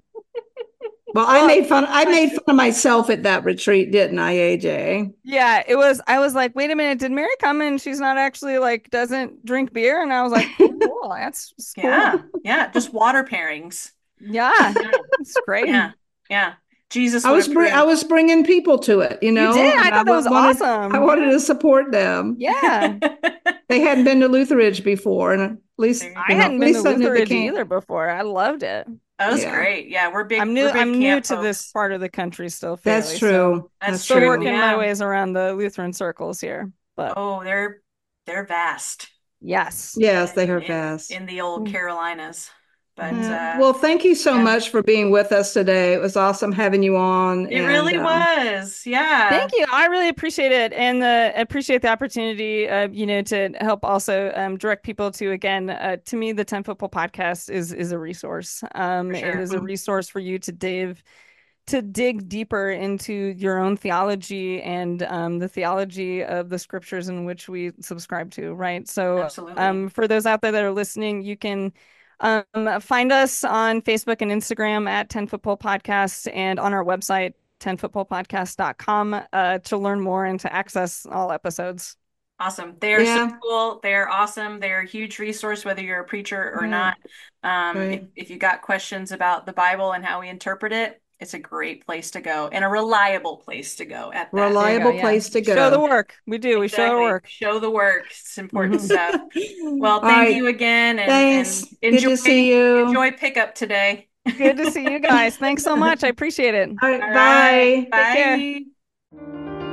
Well, I Well, made fun. I made fun of myself at that retreat, didn't I, A J? yeah, it was. I was like, wait a minute, did Mary come and she's not actually like doesn't drink beer? And I was like, cool, that's that's cool. Yeah. Yeah. Just water pairings. Yeah, Yeah. it's great. Yeah. Yeah. Jesus I would was bring, I approve. was bringing people to it, you You know. did. I and thought that was wanted, awesome. I wanted to support them. Yeah, They hadn't been to Lutheridge before, and at least There you I go. you know, hadn't at been to least I knew the Lutheridge camp. either before. I loved it. That was Yeah. great. Yeah, we're big. I'm new. We're big I'm new camp to this folks. part of the country still, fairly. That's So true. That's That's still true. working Yeah. my ways around the Lutheran circles here. But Oh, they're they're vast yes, Yes, they are in, fast. in the old Carolinas. But Mhm. Yeah. uh, Well, thank you so yeah. much for being with us today. It was awesome having you on. It and, really um, was. Yeah. thank you. I really appreciate it, and uh, appreciate the opportunity, uh, you know, to help also um, direct people to, again, uh, to me, the ten Football Podcast is is a resource. Um, For It sure. is a resource for you to dig to dig deeper into your own theology and um, the theology of the scriptures in which we subscribe to, right? So, Absolutely. um, for those out there that are listening, you can um, find us on Facebook and Instagram at ten Football Podcast, and on our website, ten football podcast dot com, uh, to learn more and to access all episodes. Awesome. They are Yeah. so cool. They are awesome. They're a huge resource, whether you're a preacher or Right. not. Um, Right. if, if you got questions about the Bible and how we interpret it, it's a great place to go and a reliable place to go at that. There you Reliable go, yeah. place to Show the go. work. We do. We show our Exactly. work. Show the work. It's important Mhm. stuff. Well, All thank right. you again, and, Thanks. and Good enjoy to see you. enjoy pickup today. Good to see you guys. Thanks so much. I appreciate it. All right. All Bye. right. Take care. Bye.